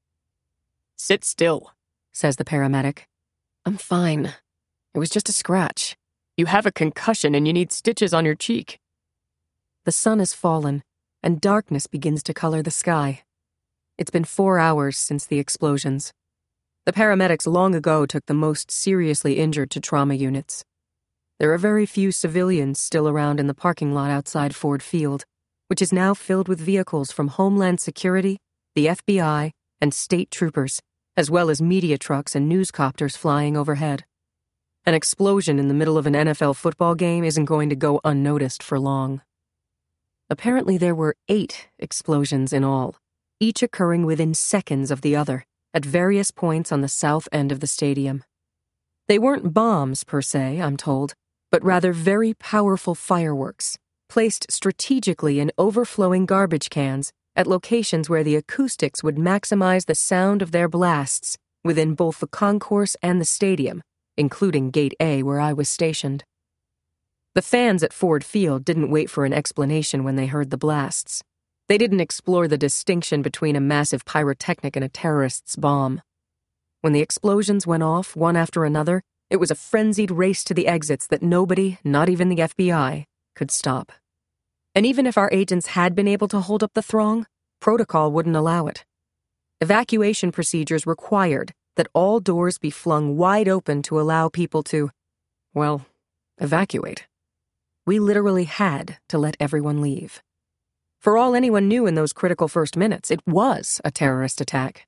Sit still, says the paramedic. I'm fine. It was just a scratch. You have a concussion and you need stitches on your cheek. The sun has fallen, and darkness begins to color the sky. It's been four hours since the explosions. The paramedics long ago took the most seriously injured to trauma units. There are very few civilians still around in the parking lot outside Ford Field, which is now filled with vehicles from Homeland Security, the F B I, and state troopers, as well as media trucks and newscopters flying overhead. An explosion in the middle of an N F L football game isn't going to go unnoticed for long. Apparently there were eight explosions in all, each occurring within seconds of the other, at various points on the south end of the stadium. They weren't bombs, per se, I'm told, but rather very powerful fireworks, placed strategically in overflowing garbage cans at locations where the acoustics would maximize the sound of their blasts within both the concourse and the stadium, including Gate A where I was stationed. The fans at Ford Field didn't wait for an explanation when they heard the blasts. They didn't explore the distinction between a massive pyrotechnic and a terrorist's bomb. When the explosions went off, one after another, it was a frenzied race to the exits that nobody, not even the F B I, could stop. And even if our agents had been able to hold up the throng, protocol wouldn't allow it. Evacuation procedures required that all doors be flung wide open to allow people to, well, evacuate. We literally had to let everyone leave. For all anyone knew in those critical first minutes, it was a terrorist attack.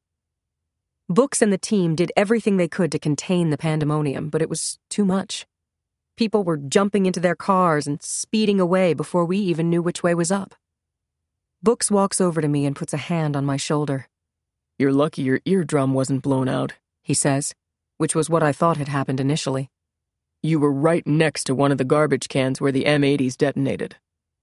Books and the team did everything they could to contain the pandemonium, but it was too much. People were jumping into their cars and speeding away before we even knew which way was up. Books walks over to me and puts a hand on my shoulder. You're lucky your eardrum wasn't blown out, he says, which was what I thought had happened initially. You were right next to one of the garbage cans where the M eighties detonated.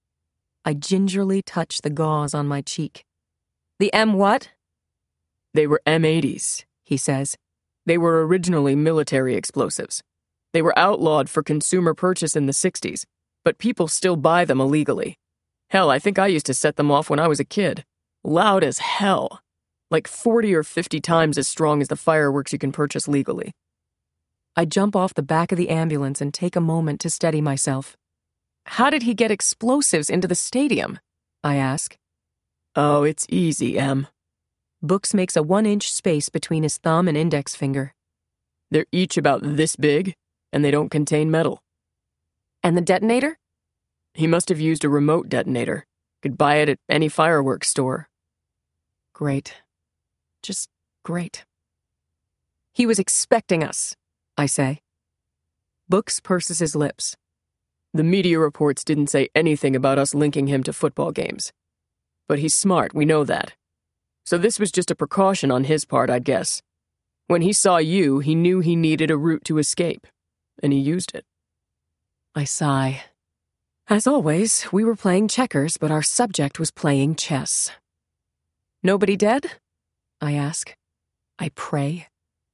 I gingerly touch the gauze on my cheek. The M what? They were M eighties, he says. They were originally military explosives. They were outlawed for consumer purchase in the sixties, but people still buy them illegally. Hell, I think I used to set them off when I was a kid. Loud as hell. Like forty or fifty times as strong as the fireworks you can purchase legally. I jump off the back of the ambulance and take a moment to steady myself. How did he get explosives into the stadium? I ask. Oh, it's easy, Em. Books makes a one-inch space between his thumb and index finger. They're each about this big, and they don't contain metal. And the detonator? He must have used a remote detonator. Could buy it at any fireworks store. Great. Just great. He was expecting us, I say. Books purses his lips. The media reports didn't say anything about us linking him to football games. But he's smart, we know that. So this was just a precaution on his part, I'd guess. When he saw you, he knew he needed a route to escape, and he used it. I sigh. As always, we were playing checkers, but our subject was playing chess. Nobody dead? I ask. I pray.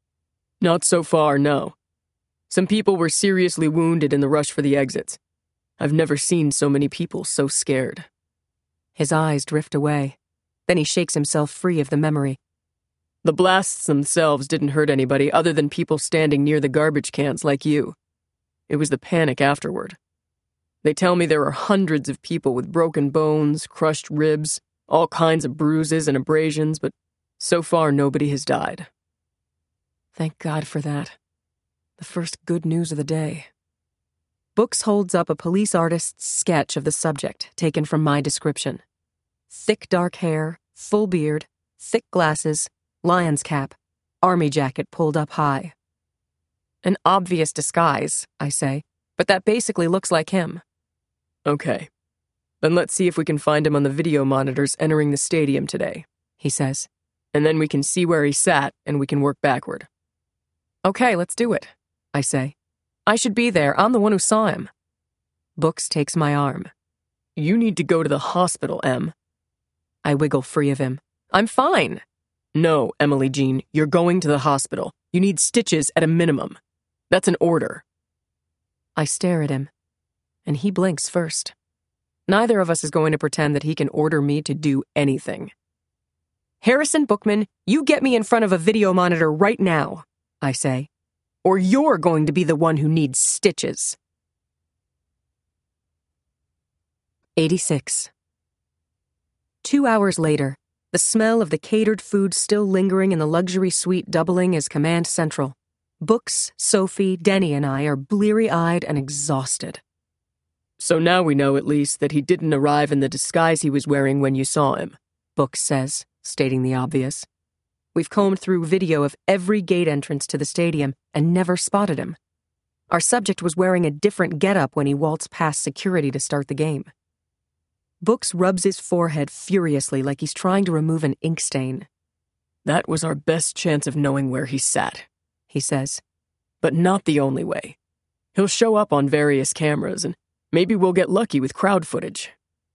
Not so far, no. Some people were seriously wounded in the rush for the exits. I've never seen so many people so scared. His eyes drift away. Then he shakes himself free of the memory. The blasts themselves didn't hurt anybody other than people standing near the garbage cans like you. It was the panic afterward. They tell me there are hundreds of people with broken bones, crushed ribs, all kinds of bruises and abrasions, but so far nobody has died. Thank God for that. The first good news of the day. Books holds up a police artist's sketch of the subject, taken from my description. Thick dark hair, full beard, thick glasses, lion's cap, army jacket pulled up high. An obvious disguise, I say, but that basically looks like him. Okay. Then let's see if we can find him on the video monitors entering the stadium today, he says. And then we can see where he sat and we can work backward. Okay, let's do it, I say. I should be there. I'm the one who saw him. Books takes my arm. You need to go to the hospital, Em. I wiggle free of him. I'm fine. No, Emily Jean, you're going to the hospital. You need stitches at a minimum. That's an order. I stare at him, and he blinks first. Neither of us is going to pretend that he can order me to do anything. Harrison Bookman, you get me in front of a video monitor right now, I say, or you're going to be the one who needs stitches. eighty-six. Two hours later, the smell of the catered food still lingering in the luxury suite doubling as Command Central. Books, Sophie, Denny, and I are bleary-eyed and exhausted. So now we know at least that he didn't arrive in the disguise he was wearing when you saw him, Books says, stating the obvious. We've combed through video of every gate entrance to the stadium and never spotted him. Our subject was wearing a different getup when he waltzed past security to start the game. Books rubs his forehead furiously like he's trying to remove an ink stain. That was our best chance of knowing where he sat, he says. But not the only way. He'll show up on various cameras, and maybe we'll get lucky with crowd footage.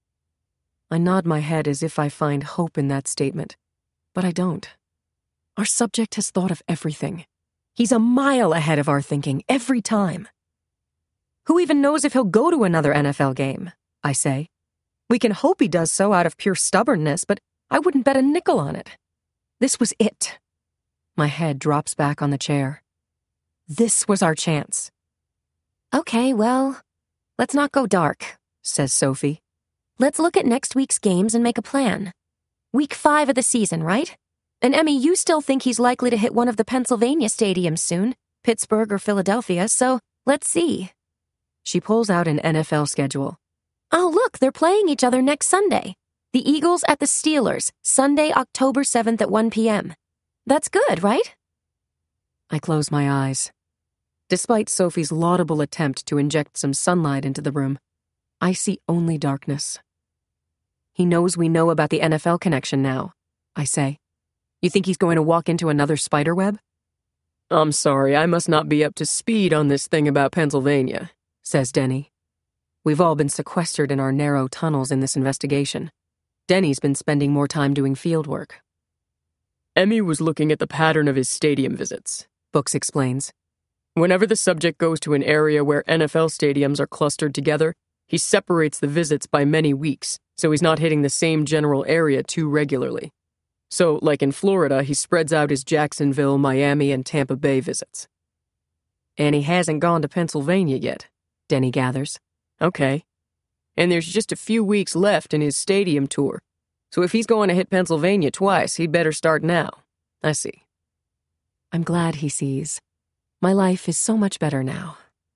I nod my head as if I find hope in that statement, but I don't. Our subject has thought of everything. He's a mile ahead of our thinking every time. Who even knows if he'll go to another N F L game? I say. We can hope he does so out of pure stubbornness, but I wouldn't bet a nickel on it. This was it. My head drops back on the chair. This was our chance. Okay, well, let's not go dark, says Sophie. Let's look at next week's games and make a plan. Week five of the season, right? And Emmy, you still think he's likely to hit one of the Pennsylvania stadiums soon, Pittsburgh or Philadelphia, so let's see. She pulls out an N F L schedule. Oh, look, they're playing each other next Sunday. The Eagles at the Steelers, Sunday, October seventh at one p.m. That's good, right? I close my eyes. Despite Sophie's laudable attempt to inject some sunlight into the room, I see only darkness. He knows we know about the N F L connection now, I say. You think he's going to walk into another spiderweb? I'm sorry, I must not be up to speed on this thing about Pennsylvania, says Denny. We've all been sequestered in our narrow tunnels in this investigation. Denny's been spending more time doing field work. Emmy was looking at the pattern of his stadium visits, Books explains. Whenever the subject goes to an area where N F L stadiums are clustered together, he separates the visits by many weeks, so he's not hitting the same general area too regularly. So, like in Florida, he spreads out his Jacksonville, Miami, and Tampa Bay visits. And he hasn't gone to Pennsylvania yet, Denny gathers. Okay. And there's just a few weeks left in his stadium tour, so if he's going to hit Pennsylvania twice, he'd better start now. I see. I'm glad he sees. My life is so much better now.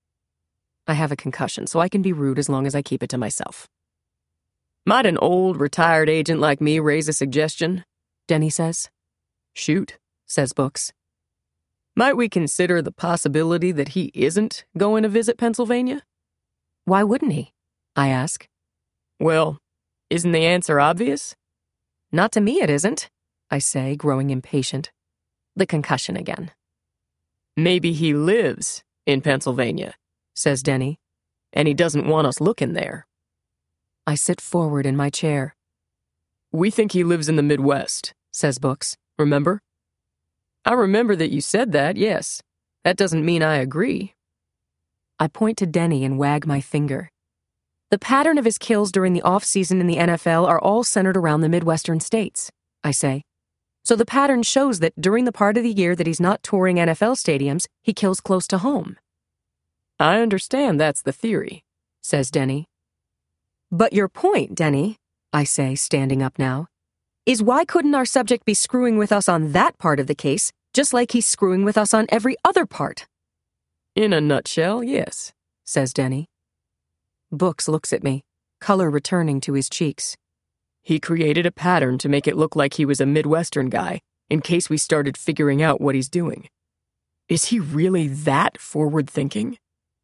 I have a concussion, so I can be rude as long as I keep it to myself. Might an old, retired agent like me raise a suggestion? Denny says. Shoot, says Books. Might we consider the possibility that he isn't going to visit Pennsylvania? Why wouldn't he? I ask. Well, isn't the answer obvious? Not to me it isn't, I say, growing impatient. The concussion again. Maybe he lives in Pennsylvania, says Denny. And he doesn't want us looking there. I sit forward in my chair. We think he lives in the Midwest, says Books. Remember? I remember that you said that, yes. That doesn't mean I agree. I point to Denny and wag my finger. The pattern of his kills during the off-season in the N F L are all centered around the Midwestern states, I say. So the pattern shows that during the part of the year that he's not touring N F L stadiums, he kills close to home. I understand that's the theory, says Denny. But your point, Denny, I say, standing up now, is why couldn't our subject be screwing with us on that part of the case Just like he's screwing with us on every other part. In a nutshell, yes, says Denny. Books looks at me, color returning to his cheeks. He created a pattern to make it look like he was a Midwestern guy, in case we started figuring out what he's doing. Is he really that forward-thinking?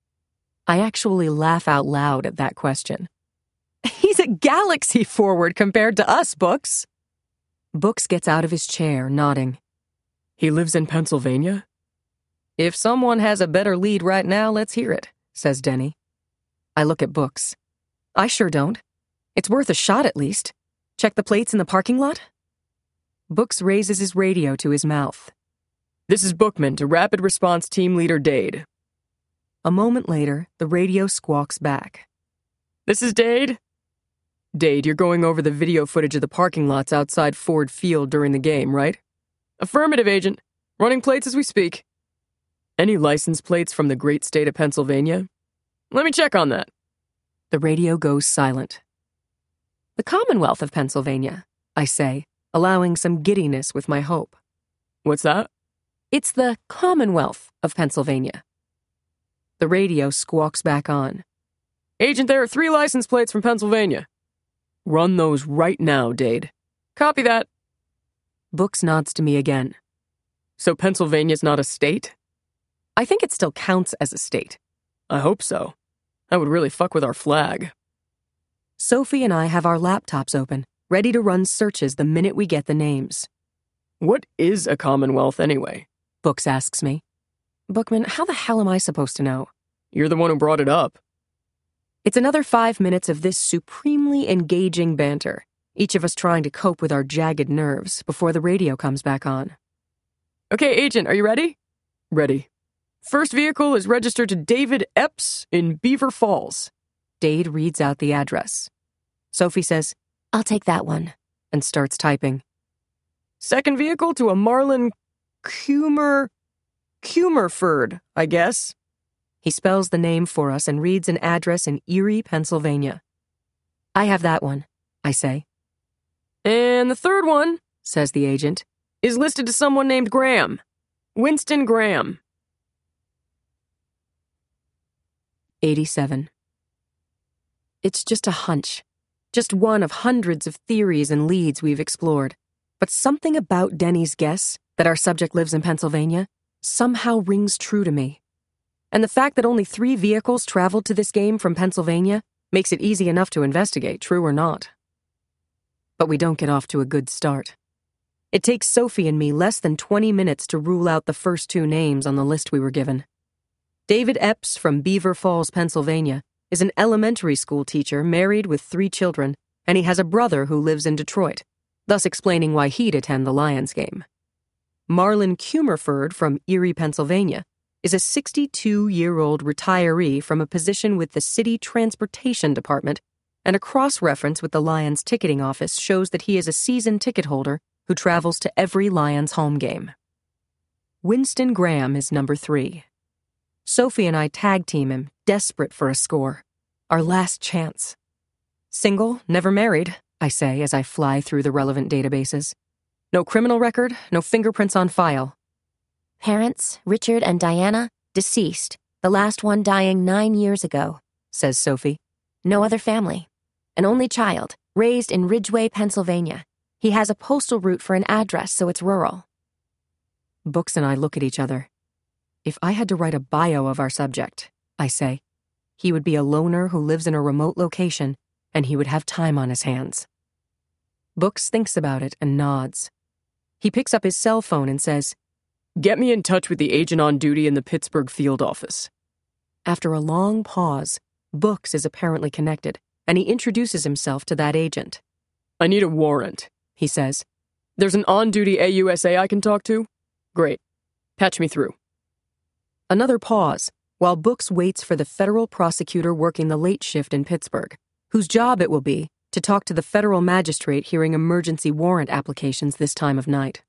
I actually laugh out loud at that question. He's a galaxy forward compared to us, Books. Books gets out of his chair, nodding. He lives in Pennsylvania? If someone has a better lead right now, let's hear it, says Denny. I look at Books. I sure don't. It's worth a shot at least. Check the plates in the parking lot? Books raises his radio to his mouth. This is Bookman to Rapid Response Team Leader Dade. A moment later, the radio squawks back. This is Dade? Dade, you're going over the video footage of the parking lots outside Ford Field during the game, right? Affirmative, Agent. Running plates as we speak. Any license plates from the great state of Pennsylvania? Let me check on that. The radio goes silent. The Commonwealth of Pennsylvania, I say, allowing some giddiness with my hope. What's that? It's the Commonwealth of Pennsylvania. The radio squawks back on. Agent, there are three license plates from Pennsylvania. Run those right now, Dade. Copy that. Books nods to me again. So Pennsylvania's not a state? I think it still counts as a state. I hope so. That would really fuck with our flag. Sophie and I have our laptops open, ready to run searches the minute we get the names. What is a Commonwealth anyway? Books asks me. Bookman, how the hell am I supposed to know? You're the one who brought it up. It's another five minutes of this supremely engaging banter, each of us trying to cope with our jagged nerves before the radio comes back on. Okay, Agent, are you ready? Ready. First vehicle is registered to David Epps in Beaver Falls. Dade reads out the address. Sophie says, I'll take that one, and starts typing. Second vehicle to a Marlin Cumer... Cumerford, I guess. He spells the name for us and reads an address in Erie, Pennsylvania. I have that one, I say. And the third one, says the agent, is listed to someone named Graham. Winston Graham. eighty-seven. It's just a hunch. Just one of hundreds of theories and leads we've explored. But something about Denny's guess that our subject lives in Pennsylvania somehow rings true to me. And the fact that only three vehicles traveled to this game from Pennsylvania makes it easy enough to investigate, true or not. But we don't get off to a good start. It takes Sophie and me less than twenty minutes to rule out the first two names on the list we were given. David Epps from Beaver Falls, Pennsylvania, is an elementary school teacher married with three children, and he has a brother who lives in Detroit, thus explaining why he'd attend the Lions game. Marlin Cumerford from Erie, Pennsylvania, is a sixty-two-year-old retiree from a position with the City Transportation Department, and a cross-reference with the Lions ticketing office shows that he is a season ticket holder who travels to every Lions home game. Winston Graham is number three. Sophie and I tag-team him, desperate for a score. Our last chance. Single, never married, I say as I fly through the relevant databases. No criminal record, no fingerprints on file. Parents, Richard and Diana, deceased, the last one dying nine years ago, says Sophie. No other family. An only child, raised in Ridgeway, Pennsylvania. He has a postal route for an address, so it's rural. Books and I look at each other. If I had to write a bio of our subject, I say, he would be a loner who lives in a remote location, and he would have time on his hands. Books thinks about it and nods. He picks up his cell phone and says, Get me in touch with the agent on duty in the Pittsburgh field office. After a long pause, Books is apparently connected, and he introduces himself to that agent. I need a warrant, he says. There's an on-duty A U S A I can talk to? Great. Patch me through. Another pause, while Books waits for the federal prosecutor working the late shift in Pittsburgh, whose job it will be to talk to the federal magistrate hearing emergency warrant applications this time of night.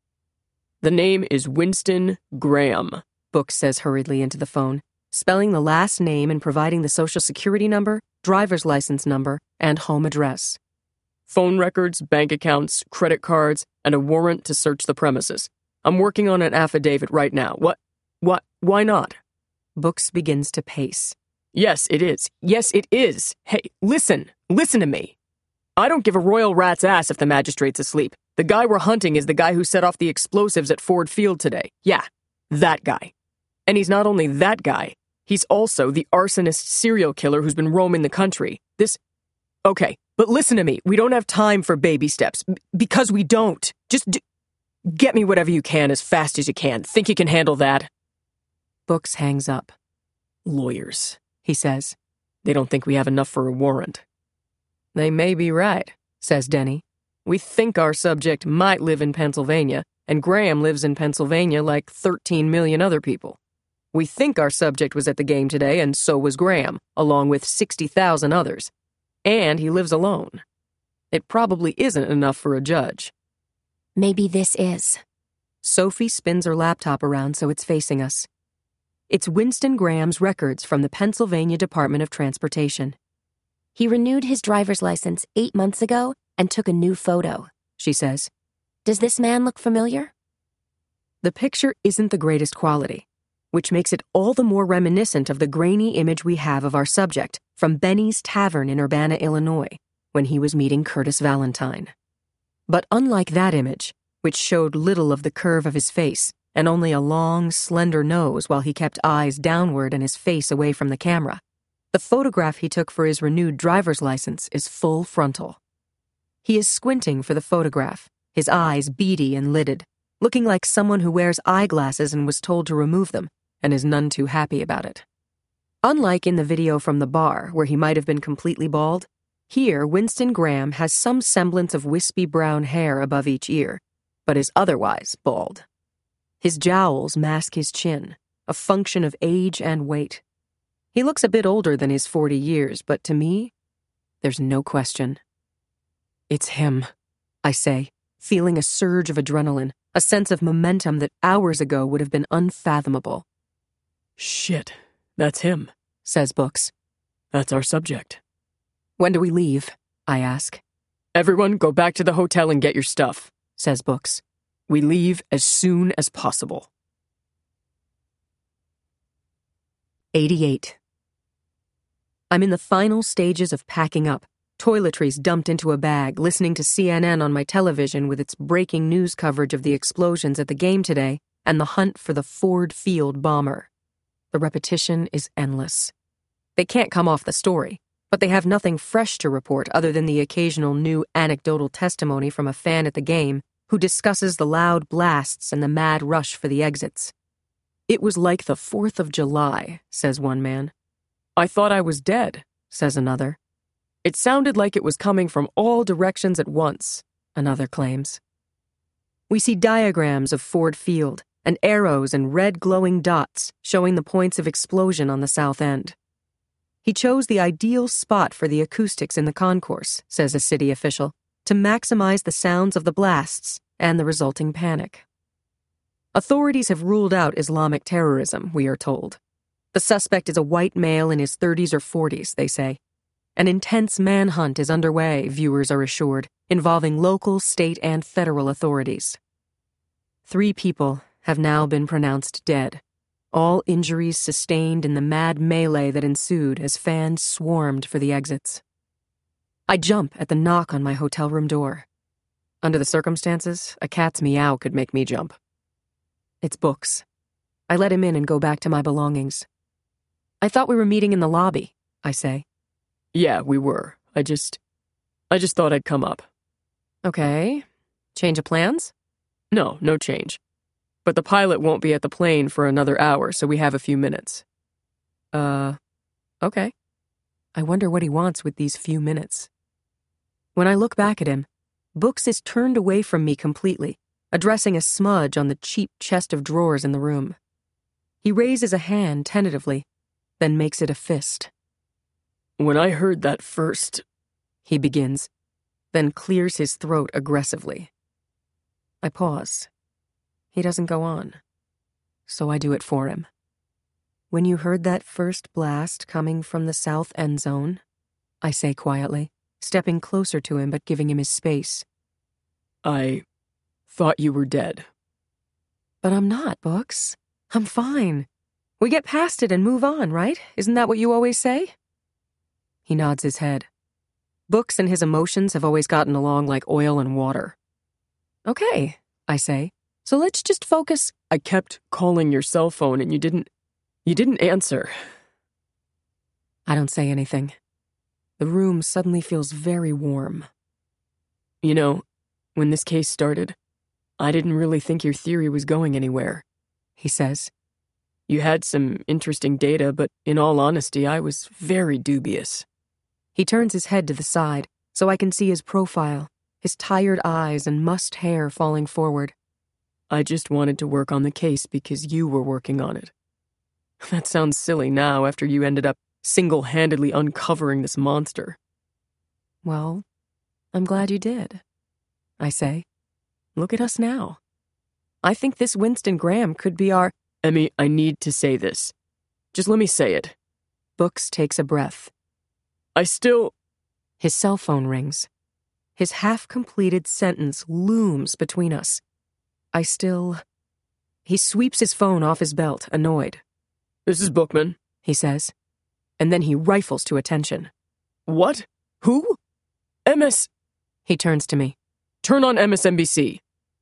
The name is Winston Graham, Books says hurriedly into the phone, spelling the last name and providing the social security number, driver's license number, and home address. Phone records, bank accounts, credit cards, and a warrant to search the premises. I'm working on an affidavit right now. What? What? Why not? Books begins to pace. Yes, it is. Yes, it is. Hey, listen. Listen to me. I don't give a royal rat's ass if the magistrate's asleep. The guy we're hunting is the guy who set off the explosives at Ford Field today. Yeah, that guy. And he's not only that guy, he's also the arsonist serial killer who's been roaming the country. This... Okay, but listen to me. We don't have time for baby steps. B- because we don't. Just d- get me whatever you can as fast as you can. Think you can handle that? Books hangs up. Lawyers, he says. They don't think we have enough for a warrant. They may be right, says Denny. We think our subject might live in Pennsylvania, and Graham lives in Pennsylvania like thirteen million other people. We think our subject was at the game today, and so was Graham, along with sixty thousand others. And he lives alone. It probably isn't enough for a judge. Maybe this is. Sophie spins her laptop around so it's facing us. It's Winston Graham's records from the Pennsylvania Department of Transportation. He renewed his driver's license eight months ago and took a new photo, she says. Does this man look familiar? The picture isn't the greatest quality, which makes it all the more reminiscent of the grainy image we have of our subject from Benny's Tavern in Urbana, Illinois, when he was meeting Curtis Valentine. But unlike that image, which showed little of the curve of his face and only a long, slender nose while he kept eyes downward and his face away from the camera, the photograph he took for his renewed driver's license is full frontal. He is squinting for the photograph, his eyes beady and lidded, looking like someone who wears eyeglasses and was told to remove them, and is none too happy about it. Unlike in the video from the bar, where he might have been completely bald, here Winston Graham has some semblance of wispy brown hair above each ear, but is otherwise bald. His jowls mask his chin, a function of age and weight. He looks a bit older than his forty years, but to me, there's no question. It's him, I say, feeling a surge of adrenaline, a sense of momentum that hours ago would have been unfathomable. Shit, that's him, says Books. That's our subject. When do we leave? I ask. Everyone go back to the hotel and get your stuff, says Books. We leave as soon as possible. eighty-eight. I'm in the final stages of packing up, toiletries dumped into a bag, listening to C N N on my television with its breaking news coverage of the explosions at the game today and the hunt for the Ford Field bomber. The repetition is endless. They can't come off the story, but they have nothing fresh to report other than the occasional new anecdotal testimony from a fan at the game who discusses the loud blasts and the mad rush for the exits. It was like the fourth of July, says one man. I thought I was dead, says another. It sounded like it was coming from all directions at once, another claims. We see diagrams of Ford Field and arrows and red glowing dots showing the points of explosion on the south end. He chose the ideal spot for the acoustics in the concourse, says a city official, to maximize the sounds of the blasts and the resulting panic. Authorities have ruled out Islamic terrorism, we are told. The suspect is a white male in his thirties or forties, they say. An intense manhunt is underway, viewers are assured, involving local, state, and federal authorities. Three people have now been pronounced dead, all injuries sustained in the mad melee that ensued as fans swarmed for the exits. I jump at the knock on my hotel room door. Under the circumstances, a cat's meow could make me jump. It's Books. I let him in and go back to my belongings. I thought we were meeting in the lobby, I say. Yeah, we were. I just... I just thought I'd come up. Okay. Change of plans? No, no change. But the pilot won't be at the plane for another hour, so we have a few minutes. Uh, okay. I wonder what he wants with these few minutes. When I look back at him, Books is turned away from me completely, addressing a smudge on the cheap chest of drawers in the room. He raises a hand tentatively, then makes it a fist. When I heard that first, he begins, then clears his throat aggressively. I pause. He doesn't go on, so I do it for him. When you heard that first blast coming from the south end zone, I say quietly, stepping closer to him but giving him his space. I thought you were dead. But I'm not, Books. I'm fine. We get past it and move on, right? Isn't that what you always say? He nods his head. Books and his emotions have always gotten along like oil and water. Okay, I say. So let's just focus. I kept calling your cell phone and you didn't... You didn't answer. I don't say anything. The room suddenly feels very warm. You know, when this case started, I didn't really think your theory was going anywhere, he says. You had some interesting data, but in all honesty, I was very dubious. He turns his head to the side, so I can see his profile, his tired eyes and mussed hair falling forward. I just wanted to work on the case because you were working on it. That sounds silly now after you ended up single-handedly uncovering this monster. Well, I'm glad you did, I say. Look at us now. I think this Winston Graham could be our... Emmy, I need to say this. Just let me say it. Books takes a breath. I still... His cell phone rings. His half-completed sentence looms between us. I still... He sweeps his phone off his belt, annoyed. This is Bookman, he says. And then he rifles to attention. What? Who? M S... He turns to me. Turn on M S N B C.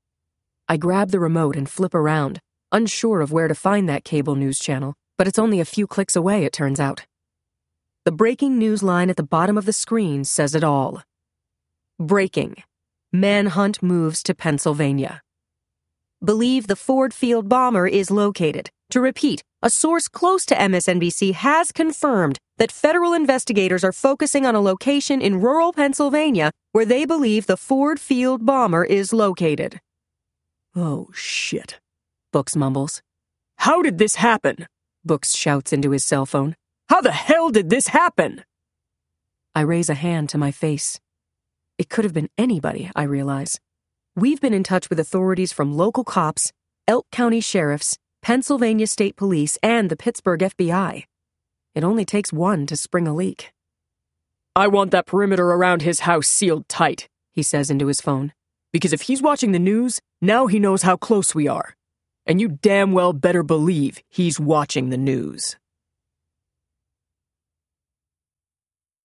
I grab the remote and flip around, unsure of where to find that cable news channel, but it's only a few clicks away, it turns out. The breaking news line at the bottom of the screen says it all. Breaking. Manhunt moves to Pennsylvania. Believe the Ford Field bomber is located. To repeat, a source close to M S N B C has confirmed that federal investigators are focusing on a location in rural Pennsylvania where they believe the Ford Field bomber is located. Oh, shit. Books mumbles. How did this happen? Books shouts into his cell phone. How the hell did this happen? I raise a hand to my face. It could have been anybody, I realize. We've been in touch with authorities from local cops, Elk County sheriffs, Pennsylvania State Police, and the Pittsburgh F B I. It only takes one to spring a leak. I want that perimeter around his house sealed tight, he says into his phone. Because if he's watching the news, now he knows how close we are. And you damn well better believe he's watching the news.